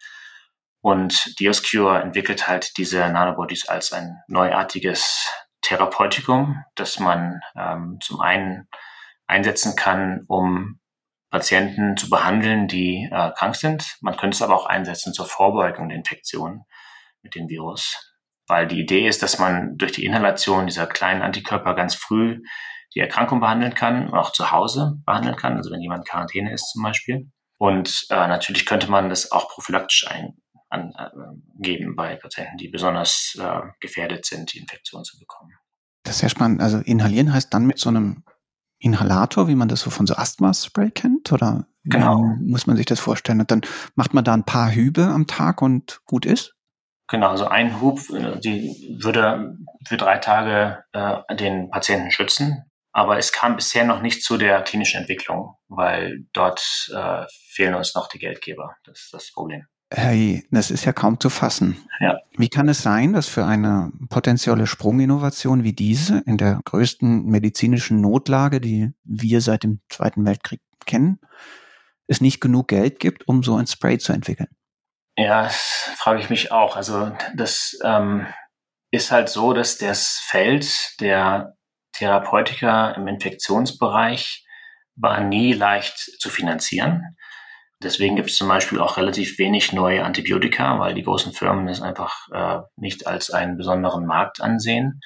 Und Dioscure entwickelt halt diese Nanobodies als ein neuartiges Therapeutikum, das man ähm, zum einen einsetzen kann, um Patienten zu behandeln, die äh, krank sind. Man könnte es aber auch einsetzen zur Vorbeugung der Infektion mit dem Virus. Weil die Idee ist, dass man durch die Inhalation dieser kleinen Antikörper ganz früh die Erkrankung behandeln kann und auch zu Hause behandeln kann, also wenn jemand in Quarantäne ist zum Beispiel. Und äh, natürlich könnte man das auch prophylaktisch eingeben äh, bei Patienten, die besonders äh, gefährdet sind, die Infektion zu bekommen. Das ist sehr spannend. Also inhalieren heißt dann mit so einem Inhalator, wie man das so von so Asthma-Spray kennt? Oder genau. Wie muss man sich das vorstellen? Und dann macht man da ein paar Hübe am Tag und gut ist? Genau, also ein Hub, die würde für drei Tage äh, den Patienten schützen. Aber es kam bisher noch nicht zu der klinischen Entwicklung, weil dort äh, fehlen uns noch die Geldgeber. Das ist das Problem. Hey, das ist ja kaum zu fassen. Ja. Wie kann es sein, dass für eine potenzielle Sprunginnovation wie diese in der größten medizinischen Notlage, die wir seit dem Zweiten Weltkrieg kennen, es nicht genug Geld gibt, um so ein Spray zu entwickeln? Ja, das frage ich mich auch. Also das ähm, ist halt so, dass das Feld der Therapeutika im Infektionsbereich war nie leicht zu finanzieren. Deswegen gibt es zum Beispiel auch relativ wenig neue Antibiotika, weil die großen Firmen das einfach äh, nicht als einen besonderen Markt ansehen.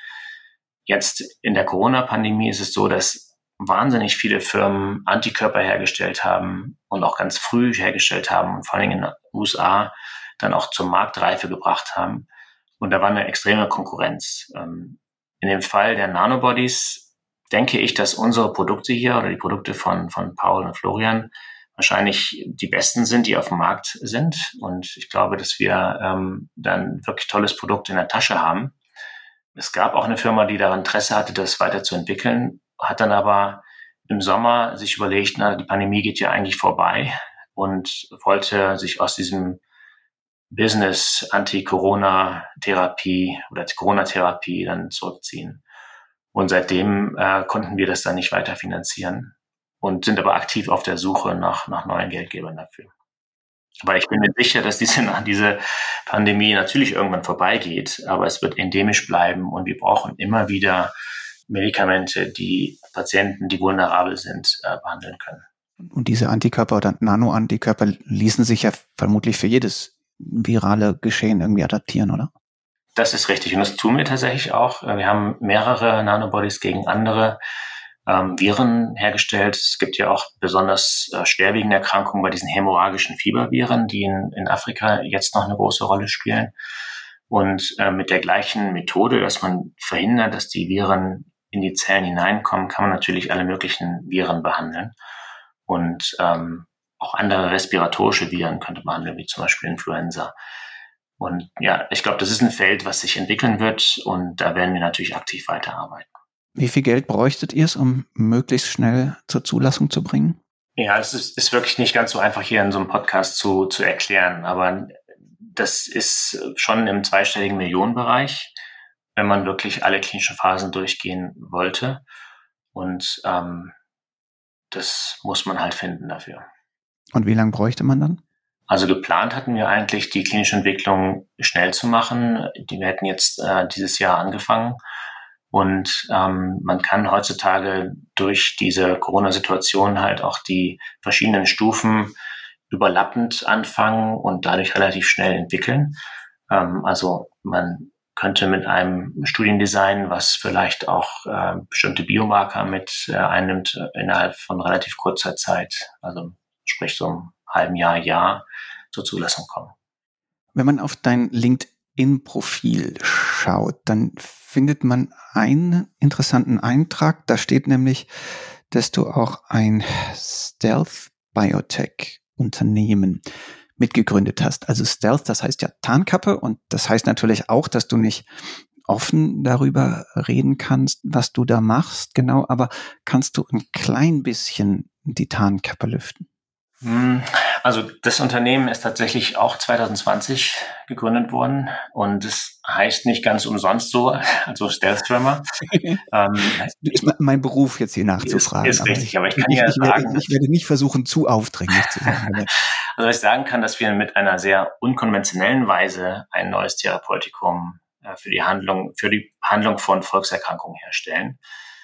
Jetzt in der Corona-Pandemie ist es so, dass wahnsinnig viele Firmen Antikörper hergestellt haben und auch ganz früh hergestellt haben und vor allem in den U S A dann auch zur Marktreife gebracht haben. Und da war eine extreme Konkurrenz. Ähm, in dem Fall der Nanobodies denke ich, dass unsere Produkte hier oder die Produkte von, von Paul und Florian wahrscheinlich die besten sind, die auf dem Markt sind. Und ich glaube, dass wir ähm, dann wirklich tolles Produkt in der Tasche haben. Es gab auch eine Firma, die daran Interesse hatte, das weiterzuentwickeln, hat dann aber im Sommer sich überlegt, na, die Pandemie geht ja eigentlich vorbei und wollte sich aus diesem Business Anti-Corona-Therapie oder Corona-Therapie dann zurückziehen. Und seitdem äh, konnten wir das dann nicht weiter finanzieren und sind aber aktiv auf der Suche nach, nach neuen Geldgebern dafür. Weil ich bin mir sicher, dass diese, diese Pandemie natürlich irgendwann vorbeigeht, aber es wird endemisch bleiben und wir brauchen immer wieder Medikamente, die Patienten, die vulnerabel sind, äh, behandeln können. Und diese Antikörper oder Nanoantikörper ließen sich ja vermutlich für jedes virale Geschehen irgendwie adaptieren, oder? Das ist richtig und das tun wir tatsächlich auch. Wir haben mehrere Nanobodies gegen andere ähm, Viren hergestellt. Es gibt ja auch besonders äh, schwerwiegende Erkrankungen bei diesen hämorrhagischen Fieberviren, die in, in Afrika jetzt noch eine große Rolle spielen. Und äh, mit der gleichen Methode, dass man verhindert, dass die Viren in die Zellen hineinkommen, kann man natürlich alle möglichen Viren behandeln. Und ähm, auch andere respiratorische Viren könnte man behandeln, wie zum Beispiel Influenza. Und ja, ich glaube, das ist ein Feld, was sich entwickeln wird und da werden wir natürlich aktiv weiterarbeiten. Wie viel Geld bräuchtet ihr es, um möglichst schnell zur Zulassung zu bringen? Ja, es ist, ist wirklich nicht ganz so einfach hier in so einem Podcast zu, zu erklären, aber das ist schon im zweistelligen Millionenbereich, wenn man wirklich alle klinischen Phasen durchgehen wollte. Und ähm, das muss man halt finden dafür. Und wie lange bräuchte man dann? Also geplant hatten wir eigentlich, die klinische Entwicklung schnell zu machen. Die, wir hätten jetzt äh, dieses Jahr angefangen. Und ähm, man kann heutzutage durch diese Corona-Situation halt auch die verschiedenen Stufen überlappend anfangen und dadurch relativ schnell entwickeln. Ähm, also man könnte mit einem Studiendesign, was vielleicht auch äh, bestimmte Biomarker mit äh, einnimmt, äh, innerhalb von relativ kurzer Zeit, also sprich so einem halben Jahr, Jahr zur Zulassung kommen. Wenn man auf dein LinkedIn-Profil schaut, dann findet man einen interessanten Eintrag. Da steht nämlich, dass du auch ein Stealth Biotech-Unternehmen mitgegründet hast. Also Stealth, das heißt ja Tarnkappe und das heißt natürlich auch, dass du nicht offen darüber reden kannst, was du da machst, genau, aber kannst du ein klein bisschen die Tarnkappe lüften? Also das Unternehmen ist tatsächlich auch zwanzig zwanzig gegründet worden und es heißt nicht ganz umsonst so, also Stealth-Firma. ähm, ist mein Beruf jetzt hier nachzufragen. Ist, ist richtig, ich, aber ich kann ich, ja ich, sagen, werde, ich werde nicht versuchen, zu aufdringlich zu sein. Also was ich sagen kann, dass wir mit einer sehr unkonventionellen Weise ein neues Therapeutikum äh, für die Handlung, für die Behandlung von Volkserkrankungen herstellen.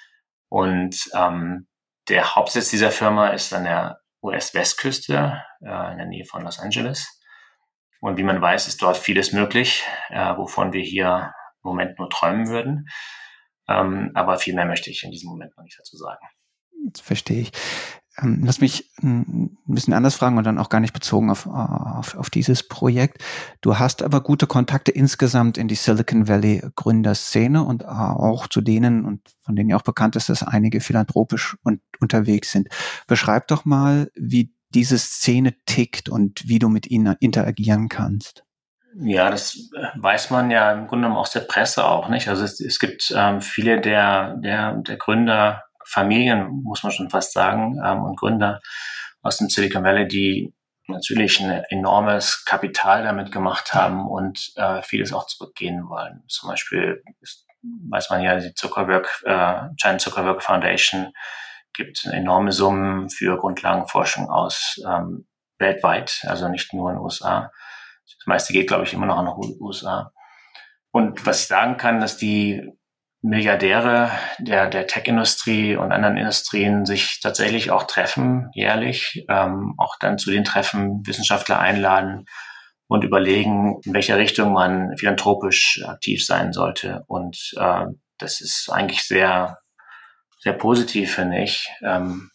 Und ähm, der Hauptsitz dieser Firma ist an der U S-Westküste, äh, in der Nähe von Los Angeles. Und wie man weiß, ist dort vieles möglich, äh, wovon wir hier im Moment nur träumen würden. Ähm, aber viel mehr möchte ich in diesem Moment noch nicht dazu sagen. Das verstehe ich. Ähm, lass mich ein bisschen anders fragen und dann auch gar nicht bezogen auf, auf, auf dieses Projekt. Du hast aber gute Kontakte insgesamt in die Silicon Valley Gründerszene und auch zu denen, und von denen ja auch bekannt ist, dass einige philanthropisch und, unterwegs sind. Beschreib doch mal, wie diese Szene tickt und wie du mit ihnen interagieren kannst. Ja, das weiß man ja im Grunde genommen aus der Presse auch, nicht? Also es, es gibt ähm, viele der, der, der Gründer, Familien, muss man schon fast sagen, ähm, und Gründer aus dem Silicon Valley, die natürlich ein enormes Kapital damit gemacht haben und äh, vieles auch zurückgehen wollen. Zum Beispiel ist, weiß man ja, die Zuckerberg, äh, Giant Zuckerberg Foundation gibt enorme Summen für Grundlagenforschung aus ähm, weltweit, also nicht nur in den U S A. Das meiste geht, glaube ich, immer noch in den U S A. Und was ich sagen kann, dass die Milliardäre der, der Tech-Industrie und anderen Industrien sich tatsächlich auch treffen, jährlich, ähm, auch dann zu den Treffen Wissenschaftler einladen und überlegen, in welcher Richtung man philanthropisch aktiv sein sollte. Und äh, das ist eigentlich sehr, sehr positiv, finde ich, ähm,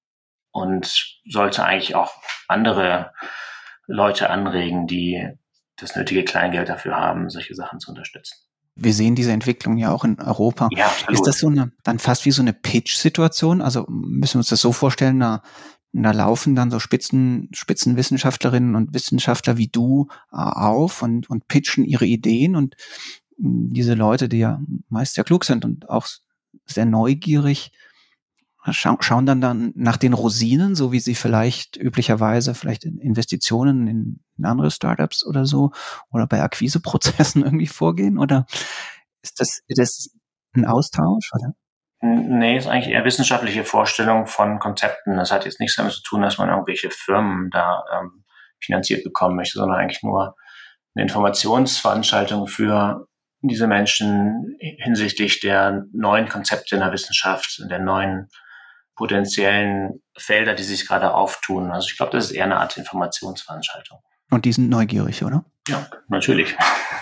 und sollte eigentlich auch andere Leute anregen, die das nötige Kleingeld dafür haben, solche Sachen zu unterstützen. Wir sehen diese Entwicklung ja auch in Europa. Ja, absolut. Ist das so eine, dann fast wie so eine Pitch-Situation? Also müssen wir uns das so vorstellen, da, da laufen dann so Spitzen, Spitzenwissenschaftlerinnen und Wissenschaftler wie du äh, auf und, und pitchen ihre Ideen und mh, diese Leute, die ja meist sehr klug sind und auch sehr neugierig, scha- schauen dann dann nach den Rosinen, so wie sie vielleicht üblicherweise vielleicht in Investitionen in, in andere Startups oder so oder bei Akquiseprozessen irgendwie vorgehen? Oder ist das, ist das ein Austausch, oder? Nee, ist eigentlich eher wissenschaftliche Vorstellung von Konzepten. Das hat jetzt nichts damit zu tun, dass man irgendwelche Firmen da ähm, finanziert bekommen möchte, sondern eigentlich nur eine Informationsveranstaltung für diese Menschen hinsichtlich der neuen Konzepte in der Wissenschaft, der neuen potenziellen Felder, die sich gerade auftun. Also ich glaube, das ist eher eine Art Informationsveranstaltung. Und die sind neugierig, oder? Ja, natürlich.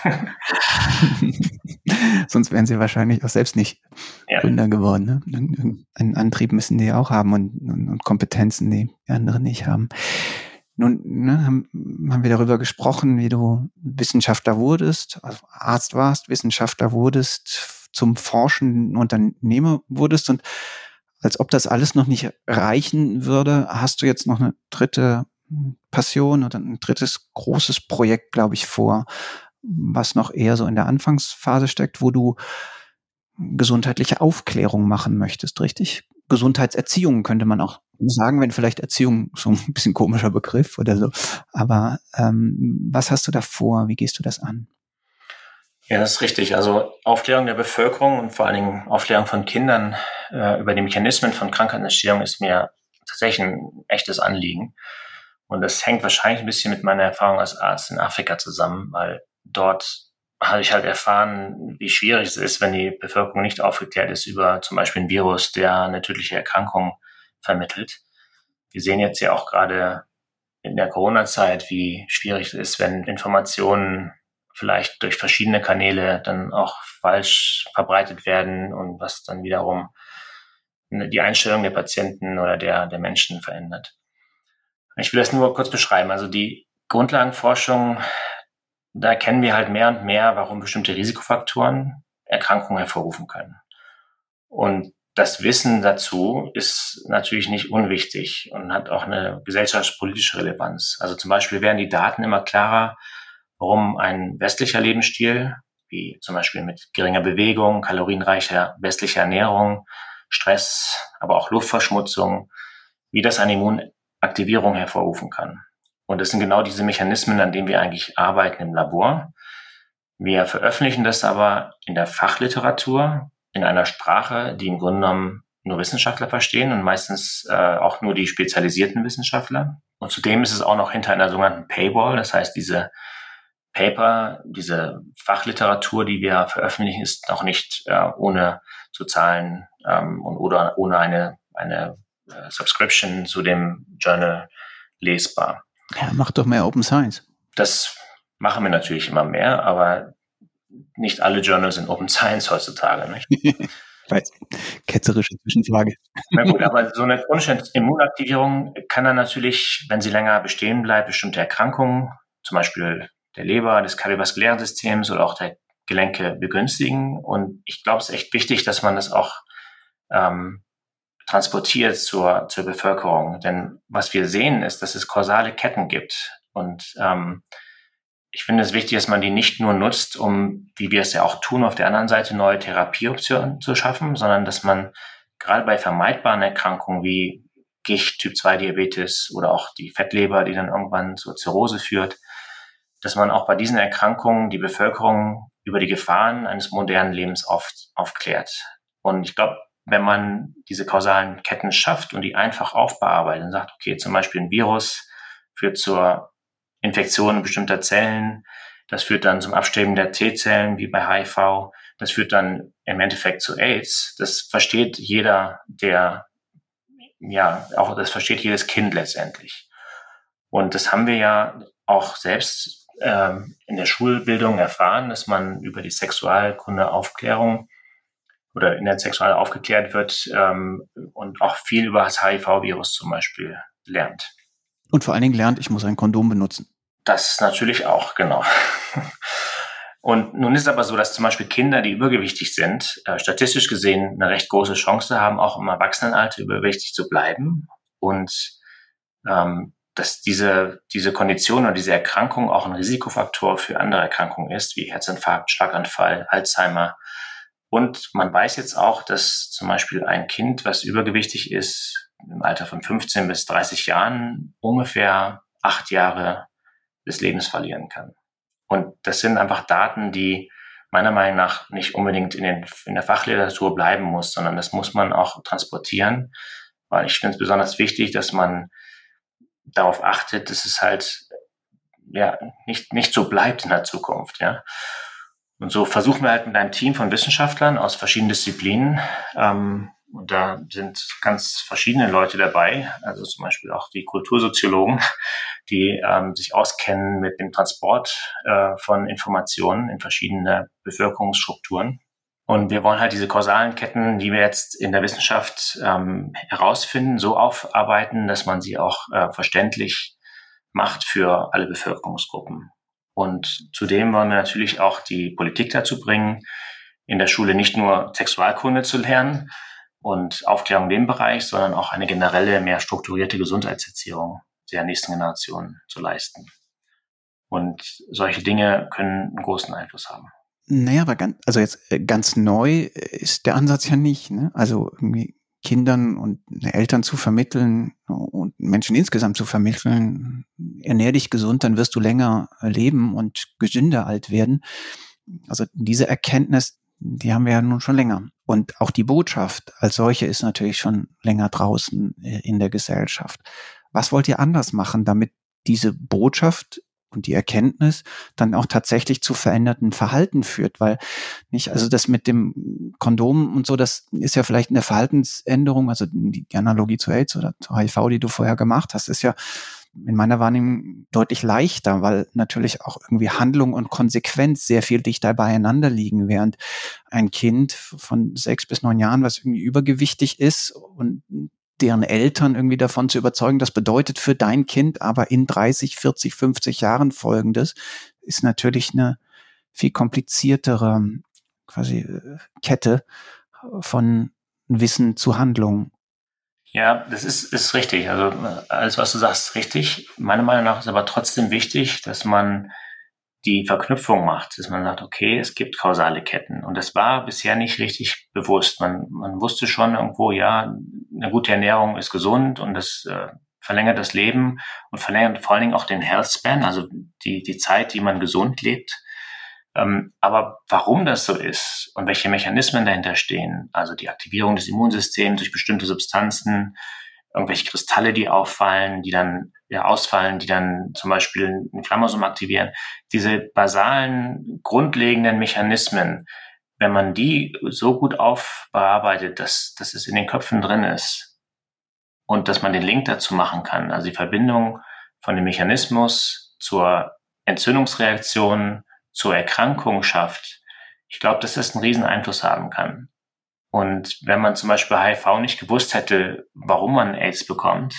Sonst wären sie wahrscheinlich auch selbst nicht ja. Gründer geworden. Ne? Einen Antrieb müssen die auch haben und, und, und Kompetenzen, die andere nicht haben. Nun ne, haben, haben wir darüber gesprochen, wie du Wissenschaftler wurdest, also Arzt warst, Wissenschaftler wurdest, zum forschenden Unternehmer wurdest, und als ob das alles noch nicht reichen würde, hast du jetzt noch eine dritte Passion oder ein drittes großes Projekt, glaube ich, vor, was noch eher so in der Anfangsphase steckt, wo du gesundheitliche Aufklärung machen möchtest, richtig? Gesundheitserziehung könnte man auch sagen, wenn vielleicht Erziehung so ein bisschen komischer Begriff oder so. Aber ähm, was hast du da vor? Wie gehst du das an? Ja, das ist richtig. Also Aufklärung der Bevölkerung und vor allen Dingen Aufklärung von Kindern äh, über die Mechanismen von Krankheitsentstehung ist mir tatsächlich ein echtes Anliegen. Und das hängt wahrscheinlich ein bisschen mit meiner Erfahrung als Arzt in Afrika zusammen, weil dort habe ich halt erfahren, wie schwierig es ist, wenn die Bevölkerung nicht aufgeklärt ist über zum Beispiel ein Virus, der eine tödliche Erkrankung vermittelt. Wir sehen jetzt ja auch gerade in der Corona-Zeit, wie schwierig es ist, wenn Informationen vielleicht durch verschiedene Kanäle dann auch falsch verbreitet werden und was dann wiederum die Einstellung der Patienten oder der, der Menschen verändert. Ich will das nur kurz beschreiben. Also die Grundlagenforschung, da erkennen wir halt mehr und mehr, warum bestimmte Risikofaktoren Erkrankungen hervorrufen können. Und das Wissen dazu ist natürlich nicht unwichtig und hat auch eine gesellschaftspolitische Relevanz. Also zum Beispiel werden die Daten immer klarer, warum ein westlicher Lebensstil, wie zum Beispiel mit geringer Bewegung, kalorienreicher westlicher Ernährung, Stress, aber auch Luftverschmutzung, wie das eine Immunaktivierung hervorrufen kann. Und das sind genau diese Mechanismen, an denen wir eigentlich arbeiten im Labor. Wir veröffentlichen das aber in der Fachliteratur, in einer Sprache, die im Grunde genommen nur Wissenschaftler verstehen und meistens äh, auch nur die spezialisierten Wissenschaftler. Und zudem ist es auch noch hinter einer sogenannten Paywall. Das heißt, diese Paper, diese Fachliteratur, die wir veröffentlichen, ist noch nicht äh, ohne zu zahlen ähm, und oder ohne eine, eine äh, Subscription zu dem Journal lesbar. Ja, mach doch mehr Open Science. Das machen wir natürlich immer mehr, aber nicht alle Journals sind Open Science heutzutage, nicht? Weiß, ketzerische Zwischenfrage. Na gut, aber so eine chronische Immunaktivierung kann dann natürlich, wenn sie länger bestehen bleibt, bestimmte Erkrankungen, zum Beispiel der Leber, des kardiovaskulären Systems oder auch der Gelenke begünstigen. Und ich glaube, es ist echt wichtig, dass man das auch ähm, transportiert zur, zur Bevölkerung. Denn was wir sehen, ist, dass es kausale Ketten gibt. Und ähm, ich finde es wichtig, dass man die nicht nur nutzt, um, wie wir es ja auch tun, auf der anderen Seite neue Therapieoptionen zu schaffen, sondern dass man gerade bei vermeidbaren Erkrankungen wie Gicht, Typ zwei Diabetes oder auch die Fettleber, die dann irgendwann zur Zirrhose führt, dass man auch bei diesen Erkrankungen die Bevölkerung über die Gefahren eines modernen Lebens auf, aufklärt. Und ich glaube, wenn man diese kausalen Ketten schafft und die einfach aufbearbeitet und sagt, okay, zum Beispiel ein Virus führt zur Infektion bestimmter Zellen, das führt dann zum Absterben der T-Zellen, wie bei H I V, das führt dann im Endeffekt zu AIDS. Das versteht jeder, der, ja, auch das versteht jedes Kind letztendlich. Und das haben wir ja auch selbst ähm, in der Schulbildung erfahren, dass man über die Sexualkunde Aufklärung oder in der Sexualkunde aufgeklärt wird ähm, und auch viel über das H I V-Virus zum Beispiel lernt. Und vor allen Dingen lernt, ich muss ein Kondom benutzen. Das natürlich auch, genau. Und nun ist es aber so, dass zum Beispiel Kinder, die übergewichtig sind, äh, statistisch gesehen eine recht große Chance haben, auch im Erwachsenenalter übergewichtig zu bleiben. Und ähm, dass diese, diese Kondition oder diese Erkrankung auch ein Risikofaktor für andere Erkrankungen ist, wie Herzinfarkt, Schlaganfall, Alzheimer. Und man weiß jetzt auch, dass zum Beispiel ein Kind, was übergewichtig ist, im Alter von fünfzehn bis dreißig Jahren ungefähr acht Jahre des Lebens verlieren kann. Und das sind einfach Daten, die meiner Meinung nach nicht unbedingt in, den, in der Fachliteratur bleiben muss, sondern das muss man auch transportieren, weil ich finde es besonders wichtig, dass man darauf achtet, dass es halt ja nicht, nicht so bleibt in der Zukunft. Ja. Und so versuchen wir halt mit einem Team von Wissenschaftlern aus verschiedenen Disziplinen, ähm, und da sind ganz verschiedene Leute dabei, also zum Beispiel auch die Kultursoziologen, die ähm, sich auskennen mit dem Transport äh, von Informationen in verschiedene Bevölkerungsstrukturen. Und wir wollen halt diese kausalen Ketten, die wir jetzt in der Wissenschaft ähm, herausfinden, so aufarbeiten, dass man sie auch äh, verständlich macht für alle Bevölkerungsgruppen. Und zudem wollen wir natürlich auch die Politik dazu bringen, in der Schule nicht nur Sexualkunde zu lernen und Aufklärung in dem Bereich, sondern auch eine generelle, mehr strukturierte Gesundheitserziehung der nächsten Generation zu leisten. Und solche Dinge können einen großen Einfluss haben. Naja, aber ganz, also jetzt ganz neu ist der Ansatz ja nicht, ne? Also irgendwie Kindern und Eltern zu vermitteln und Menschen insgesamt zu vermitteln, ernähr dich gesund, dann wirst du länger leben und gesünder alt werden. Also diese Erkenntnis, die haben wir ja nun schon länger. Und auch die Botschaft als solche ist natürlich schon länger draußen in der Gesellschaft. Was wollt ihr anders machen, damit diese Botschaft und die Erkenntnis dann auch tatsächlich zu veränderten Verhalten führt? Weil nicht, also das mit dem Kondom und so, das ist ja vielleicht eine Verhaltensänderung, also die Analogie zu AIDS oder zu H I V, die du vorher gemacht hast, ist ja in meiner Wahrnehmung deutlich leichter, weil natürlich auch irgendwie Handlung und Konsequenz sehr viel dichter beieinander liegen, während ein Kind von sechs bis neun Jahren, was irgendwie übergewichtig ist und deren Eltern irgendwie davon zu überzeugen, das bedeutet für dein Kind aber in dreißig, vierzig, fünfzig Jahren Folgendes, ist natürlich eine viel kompliziertere quasi Kette von Wissen zu Handlung. Ja, das ist, ist richtig. Also alles, was du sagst, ist richtig. Meiner Meinung nach ist aber trotzdem wichtig, dass man die Verknüpfung macht, dass man sagt, okay, es gibt kausale Ketten. Und das war bisher nicht richtig bewusst. Man, man wusste schon irgendwo, ja, eine gute Ernährung ist gesund und das äh, verlängert das Leben und verlängert vor allen Dingen auch den Health Span, also die, die Zeit, die man gesund lebt. Ähm, aber warum das so ist und welche Mechanismen dahinter stehen, also die Aktivierung des Immunsystems durch bestimmte Substanzen, irgendwelche Kristalle, die auffallen, die dann ja, ausfallen, die dann zum Beispiel ein Inflammasom aktivieren. Diese basalen, grundlegenden Mechanismen, wenn man die so gut aufbearbeitet, dass, dass es in den Köpfen drin ist und dass man den Link dazu machen kann, also die Verbindung von dem Mechanismus zur Entzündungsreaktion, zur Erkrankung schafft, ich glaube, dass das einen riesen Einfluss haben kann. Und wenn man zum Beispiel H I V nicht gewusst hätte, warum man AIDS bekommt,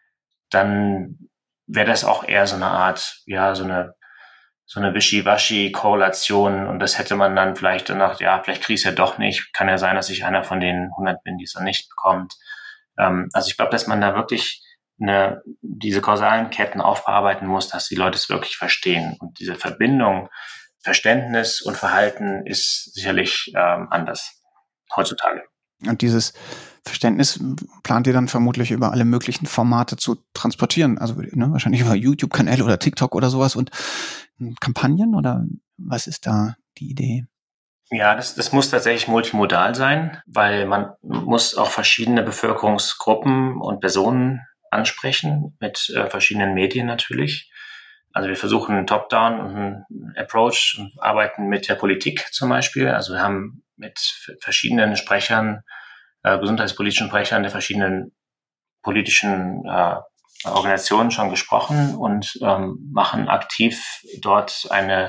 dann wäre das auch eher so eine Art, ja, so eine, so eine Wischiwaschi-Korrelation. Und das hätte man dann vielleicht danach, ja, vielleicht kriege ich es ja doch nicht. Kann ja sein, dass ich einer von den hundert bin, die es dann nicht bekommt. Ähm, also ich glaube, dass man da wirklich eine, diese kausalen Ketten aufbearbeiten muss, dass die Leute es wirklich verstehen. Und diese Verbindung, Verständnis und Verhalten ist sicherlich ähm, anders heutzutage. Und dieses Verständnis plant ihr dann vermutlich über alle möglichen Formate zu transportieren. Also ne, wahrscheinlich über YouTube-Kanäle oder TikTok oder sowas und Kampagnen oder was ist da die Idee? Ja, das, das muss tatsächlich multimodal sein, weil man muss auch verschiedene Bevölkerungsgruppen und Personen ansprechen mit äh, verschiedenen Medien natürlich. Also wir versuchen einen Top-Down und einen Approach und arbeiten mit der Politik zum Beispiel. Also wir haben mit verschiedenen Sprechern, äh, gesundheitspolitischen Sprechern der verschiedenen politischen äh, Organisationen schon gesprochen und ähm, machen aktiv dort eine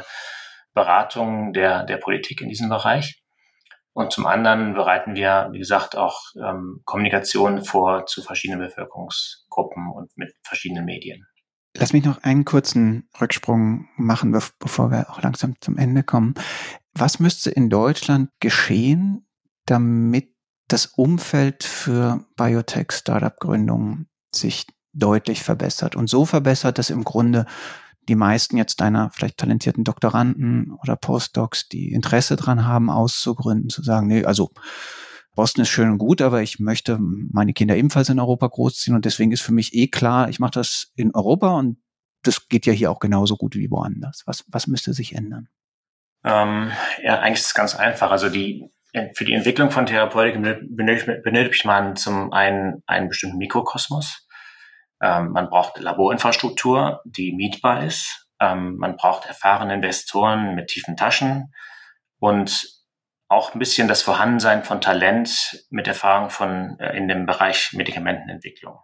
Beratung der, der Politik in diesem Bereich. Und zum anderen bereiten wir, wie gesagt, auch ähm, Kommunikation vor zu verschiedenen Bevölkerungsgruppen und mit verschiedenen Medien. Lass mich noch einen kurzen Rücksprung machen, bevor wir auch langsam zum Ende kommen. Was müsste in Deutschland geschehen, damit das Umfeld für Biotech-Startup-Gründungen sich deutlich verbessert und so verbessert, dass im Grunde die meisten jetzt deiner vielleicht talentierten Doktoranden oder Postdocs, die Interesse dran haben, auszugründen, zu sagen, nee, also Boston ist schön und gut, aber ich möchte meine Kinder ebenfalls in Europa großziehen und deswegen ist für mich eh klar, ich mache das in Europa und das geht ja hier auch genauso gut wie woanders. Was, was müsste sich ändern? Ähm, ja, eigentlich ist es ganz einfach. Also die für die Entwicklung von Therapeutiken benötigt man zum einen einen bestimmten Mikrokosmos. Ähm, man braucht Laborinfrastruktur, die mietbar ist. Ähm, man braucht erfahrene Investoren mit tiefen Taschen und auch ein bisschen das Vorhandensein von Talent mit Erfahrung von äh, in dem Bereich Medikamentenentwicklung.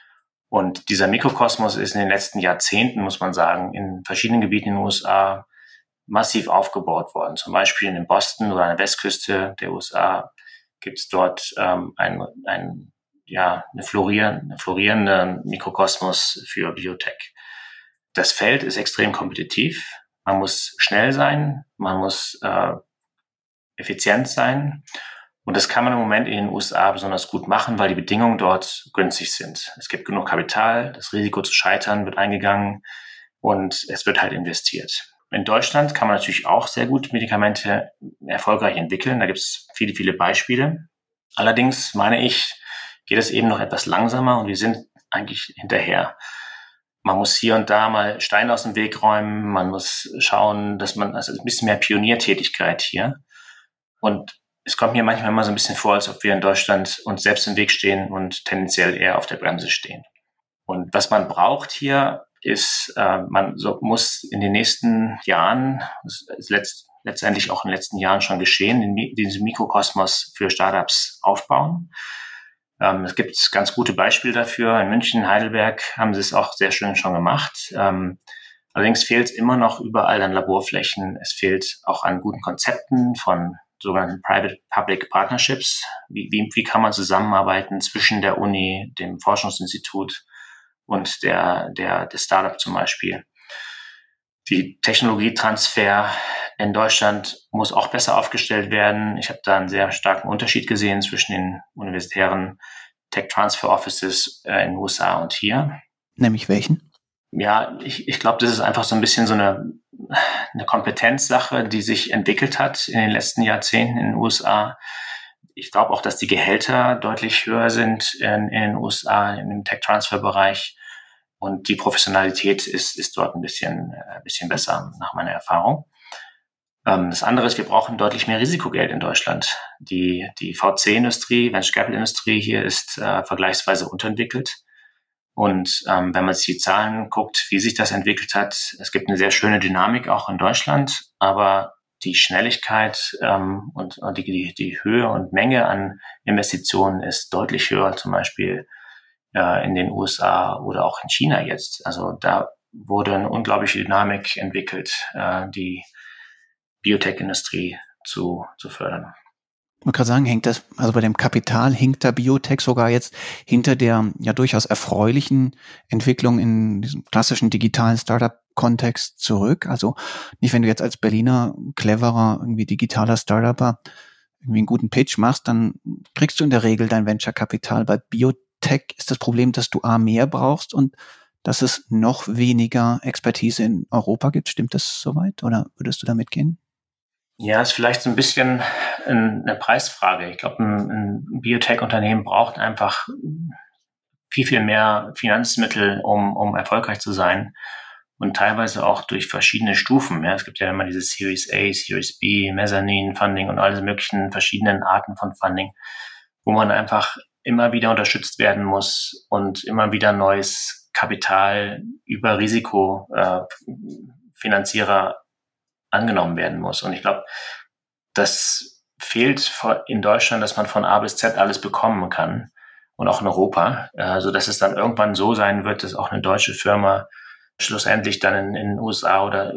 Und dieser Mikrokosmos ist in den letzten Jahrzehnten, muss man sagen, in verschiedenen Gebieten in den U S A massiv aufgebaut worden. Zum Beispiel in Boston oder an der Westküste der U S A gibt es dort ähm, ein, ein, ja, eine, florierende, eine florierende Mikrokosmos für Biotech. Das Feld ist extrem kompetitiv. Man muss schnell sein, man muss äh, effizient sein. Und das kann man im Moment in den U S A besonders gut machen, weil die Bedingungen dort günstig sind. Es gibt genug Kapital, das Risiko zu scheitern wird eingegangen und es wird halt investiert. In Deutschland kann man natürlich auch sehr gut Medikamente erfolgreich entwickeln. Da gibt es viele, viele Beispiele. Allerdings meine ich, geht es eben noch etwas langsamer und wir sind eigentlich hinterher. Man muss hier und da mal Steine aus dem Weg räumen. Man muss schauen, dass man, also ein bisschen mehr Pioniertätigkeit hier. Und es kommt mir manchmal immer so ein bisschen vor, als ob wir in Deutschland uns selbst im Weg stehen und tendenziell eher auf der Bremse stehen. Und was man braucht hier ist, äh, man so, muss in den nächsten Jahren, das ist letzt, letztendlich auch in den letzten Jahren schon geschehen, den, diesen Mikrokosmos für Startups aufbauen. Ähm, es gibt ganz gute Beispiele dafür. In München, Heidelberg haben sie es auch sehr schön schon gemacht. Ähm, allerdings fehlt es immer noch überall an Laborflächen. Es fehlt auch an guten Konzepten von sogenannten Private-Public Partnerships. Wie, wie, wie kann man zusammenarbeiten zwischen der Uni, dem Forschungsinstitut und der, der, der Startup zum Beispiel. Die Technologietransfer, in Deutschland muss auch besser aufgestellt werden. Ich habe da einen sehr starken Unterschied gesehen zwischen den universitären Tech Transfer Offices äh, in den U S A und hier. Nämlich welchen? Ja, ich, ich glaube, das ist einfach so ein bisschen so eine, eine Kompetenzsache, die sich entwickelt hat in den letzten Jahrzehnten in den U S A. Ich glaube auch, dass die Gehälter deutlich höher sind in, in den U S A, im Tech-Transfer-Bereich. Und die Professionalität ist, ist dort ein bisschen, ein bisschen besser, nach meiner Erfahrung. Ähm, das andere ist, wir brauchen deutlich mehr Risikogeld in Deutschland. Die, die V C-Industrie, Venture Capital-Industrie hier ist äh, vergleichsweise unterentwickelt. Und ähm, wenn man sich die Zahlen guckt, wie sich das entwickelt hat, es gibt eine sehr schöne Dynamik auch in Deutschland, aber die Schnelligkeit ähm, und die, die, die Höhe und Menge an Investitionen ist deutlich höher, zum Beispiel äh, in den U S A oder auch in China jetzt. Also da wurde eine unglaubliche Dynamik entwickelt, äh, die Biotech-Industrie zu, zu fördern. Ich wollte gerade sagen, hängt das, also bei dem Kapital hinkt der Biotech sogar jetzt hinter der ja durchaus erfreulichen Entwicklung in diesem klassischen digitalen Startup-Kontext zurück. Also nicht, wenn du jetzt als Berliner cleverer, irgendwie digitaler Startupper irgendwie einen guten Pitch machst, dann kriegst du in der Regel dein Venture-Kapital. Bei Biotech ist das Problem, dass du A, mehr brauchst und dass es noch weniger Expertise in Europa gibt. Stimmt das soweit oder würdest du da mitgehen? Ja, ist vielleicht so ein bisschen eine Preisfrage. Ich glaube, ein, ein Biotech-Unternehmen braucht einfach viel, viel mehr Finanzmittel, um, um erfolgreich zu sein. Und teilweise auch durch verschiedene Stufen. Ja, es gibt ja immer diese Series A, Series B, Mezzanine Funding und alle möglichen verschiedenen Arten von Funding, wo man einfach immer wieder unterstützt werden muss und immer wieder neues Kapital über Risikofinanzierer äh, angenommen werden muss. Und ich glaube, das fehlt in Deutschland, dass man von A bis Z alles bekommen kann und auch in Europa, äh, so dass es dann irgendwann so sein wird, dass auch eine deutsche Firma schlussendlich dann in, in den U S A oder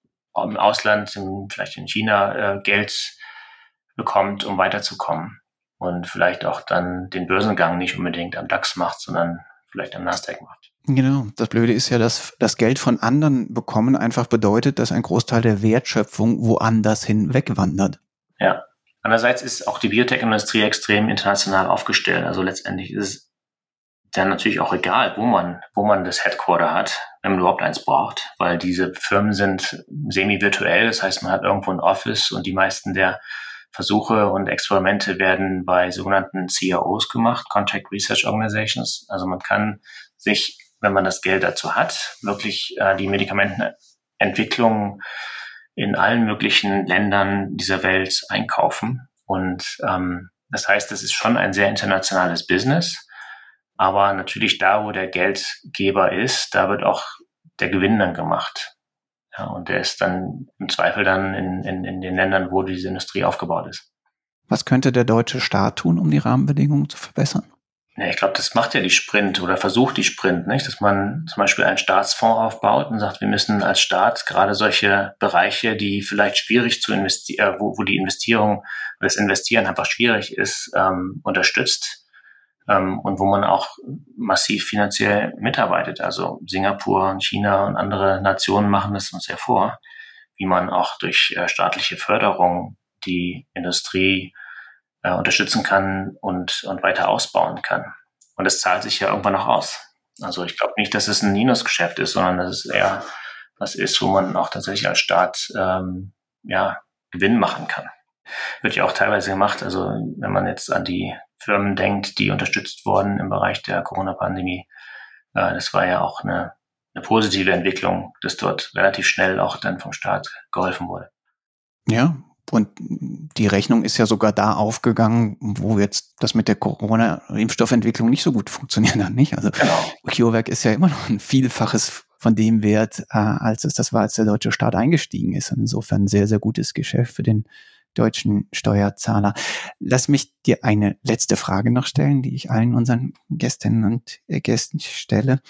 im Ausland, in, vielleicht in China, äh, Geld bekommt, um weiterzukommen und vielleicht auch dann den Börsengang nicht unbedingt am DAX macht, sondern vielleicht am Nasdaq macht. Genau. Das Blöde ist ja, dass das Geld von anderen bekommen einfach bedeutet, dass ein Großteil der Wertschöpfung woanders hin wegwandert. Ja. Andererseits ist auch die Biotech-Industrie extrem international aufgestellt. Also letztendlich ist es dann natürlich auch egal, wo man, wo man das Headquarter hat, wenn man überhaupt eins braucht, weil diese Firmen sind semi-virtuell. Das heißt, man hat irgendwo ein Office und die meisten der Versuche und Experimente werden bei sogenannten C R Os gemacht, Contract Research Organizations. Also man kann sich, wenn man das Geld dazu hat, wirklich äh, die Medikamentenentwicklung in allen möglichen Ländern dieser Welt einkaufen. Und ähm, das heißt, es ist schon ein sehr internationales Business. Aber natürlich da, wo der Geldgeber ist, da wird auch der Gewinn dann gemacht. Ja, und der ist dann im Zweifel dann in, in, in den Ländern, wo diese Industrie aufgebaut ist. Was könnte der deutsche Staat tun, um die Rahmenbedingungen zu verbessern? Ja, ich glaube, das macht ja die Sprint oder versucht die Sprint, nicht? Dass man zum Beispiel einen Staatsfonds aufbaut und sagt, wir müssen als Staat gerade solche Bereiche, die vielleicht schwierig zu investieren, äh, wo, wo die Investierung, das Investieren einfach schwierig ist, ähm, unterstützt. Ähm, und wo man auch massiv finanziell mitarbeitet. Also Singapur und China und andere Nationen machen das uns ja vor, wie man auch durch äh, staatliche Förderung die Industrie äh, unterstützen kann und, und weiter ausbauen kann. Und das zahlt sich ja irgendwann noch aus. Also ich glaube nicht, dass es ein Minusgeschäft ist, sondern dass es eher was ist, wo man auch tatsächlich als Staat ähm, ja, Gewinn machen kann. Wird ja auch teilweise gemacht. Also wenn man jetzt an die Firmen denkt, die unterstützt wurden im Bereich der Corona-Pandemie, äh, das war ja auch eine, eine positive Entwicklung, dass dort relativ schnell auch dann vom Staat geholfen wurde. Ja, und die Rechnung ist ja sogar da aufgegangen, wo jetzt das mit der Corona-Impfstoffentwicklung nicht so gut funktioniert hat, nicht? Also genau. CureVac ist ja immer noch ein Vielfaches von dem Wert, äh, als es das war, als der deutsche Staat eingestiegen ist. Und insofern ein sehr, sehr gutes Geschäft für den deutschen Steuerzahler. Lass mich dir eine letzte Frage noch stellen, die ich allen unseren Gästinnen und Gästen stelle.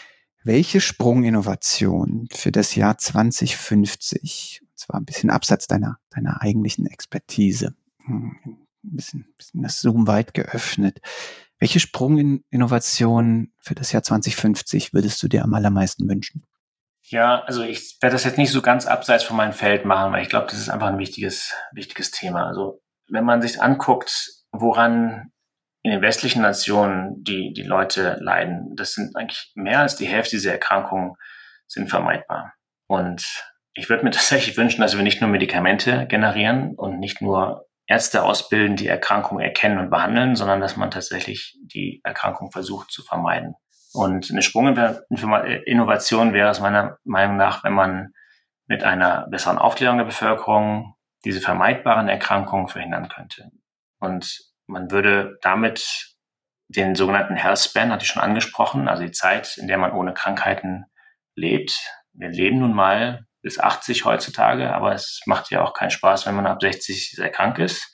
Welche Sprunginnovation für das Jahr zwanzig fünfzig, und zwar ein bisschen abseits deiner, deiner eigentlichen Expertise, ein bisschen, ein bisschen das Zoom weit geöffnet, welche Sprunginnovation für das Jahr zwanzig fünfzig würdest du dir am allermeisten wünschen? Ja, also ich werde das jetzt nicht so ganz abseits von meinem Feld machen, weil ich glaube, das ist einfach ein wichtiges, wichtiges Thema. Also wenn man sich anguckt, woran in den westlichen Nationen die, die Leute leiden, das sind eigentlich mehr als die Hälfte dieser Erkrankungen sind vermeidbar. Und ich würde mir tatsächlich wünschen, dass wir nicht nur Medikamente generieren und nicht nur Ärzte ausbilden, die Erkrankungen erkennen und behandeln, sondern dass man tatsächlich die Erkrankung versucht zu vermeiden. Und eine Sprunginnovation wäre es meiner Meinung nach, wenn man mit einer besseren Aufklärung der Bevölkerung diese vermeidbaren Erkrankungen verhindern könnte. Und man würde damit den sogenannten Health Span, hatte ich schon angesprochen, also die Zeit, in der man ohne Krankheiten lebt. Wir leben nun mal bis achtzig heutzutage, aber es macht ja auch keinen Spaß, wenn man ab sechzig sehr krank ist.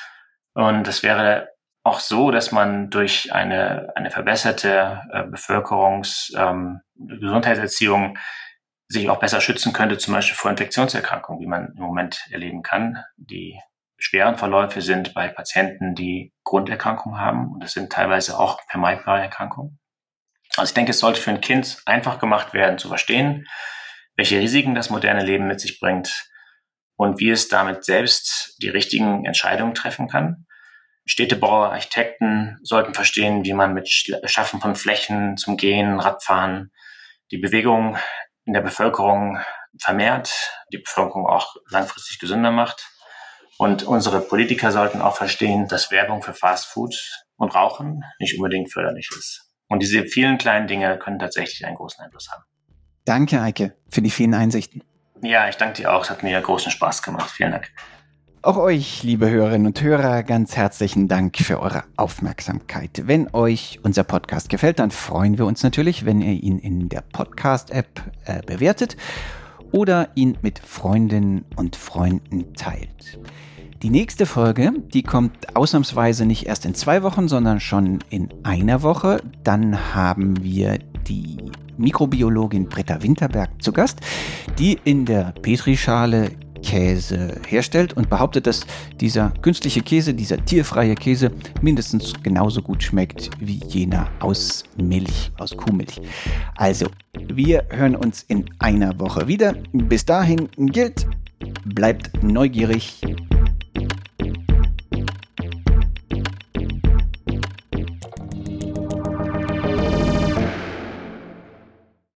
Und das wäre auch so, dass man durch eine, eine verbesserte äh, Bevölkerungs-, ähm, Gesundheitserziehung sich auch besser schützen könnte, zum Beispiel vor Infektionserkrankungen, wie man im Moment erleben kann. Die schweren Verläufe sind bei Patienten, die Grunderkrankungen haben. Und das sind teilweise auch vermeidbare Erkrankungen. Also ich denke, es sollte für ein Kind einfach gemacht werden, zu verstehen, welche Risiken das moderne Leben mit sich bringt und wie es damit selbst die richtigen Entscheidungen treffen kann. Städtebauer, Architekten sollten verstehen, wie man mit Schaffen von Flächen zum Gehen, Radfahren, die Bewegung in der Bevölkerung vermehrt, die Bevölkerung auch langfristig gesünder macht. Und unsere Politiker sollten auch verstehen, dass Werbung für Fastfood und Rauchen nicht unbedingt förderlich ist. Und diese vielen kleinen Dinge können tatsächlich einen großen Einfluss haben. Danke, Eike, für die vielen Einsichten. Ja, ich danke dir auch. Es hat mir großen Spaß gemacht. Vielen Dank. Auch euch, liebe Hörerinnen und Hörer, ganz herzlichen Dank für eure Aufmerksamkeit. Wenn euch unser Podcast gefällt, dann freuen wir uns natürlich, wenn ihr ihn in der Podcast-App äh, bewertet oder ihn mit Freundinnen und Freunden teilt. Die nächste Folge, die kommt ausnahmsweise nicht erst in zwei Wochen, sondern schon in einer Woche. Dann haben wir die Mikrobiologin Britta Winterberg zu Gast, die in der Petrischale Käse herstellt und behauptet, dass dieser künstliche Käse, dieser tierfreie Käse mindestens genauso gut schmeckt wie jener aus Milch, aus Kuhmilch. Also, wir hören uns in einer Woche wieder. Bis dahin gilt, bleibt neugierig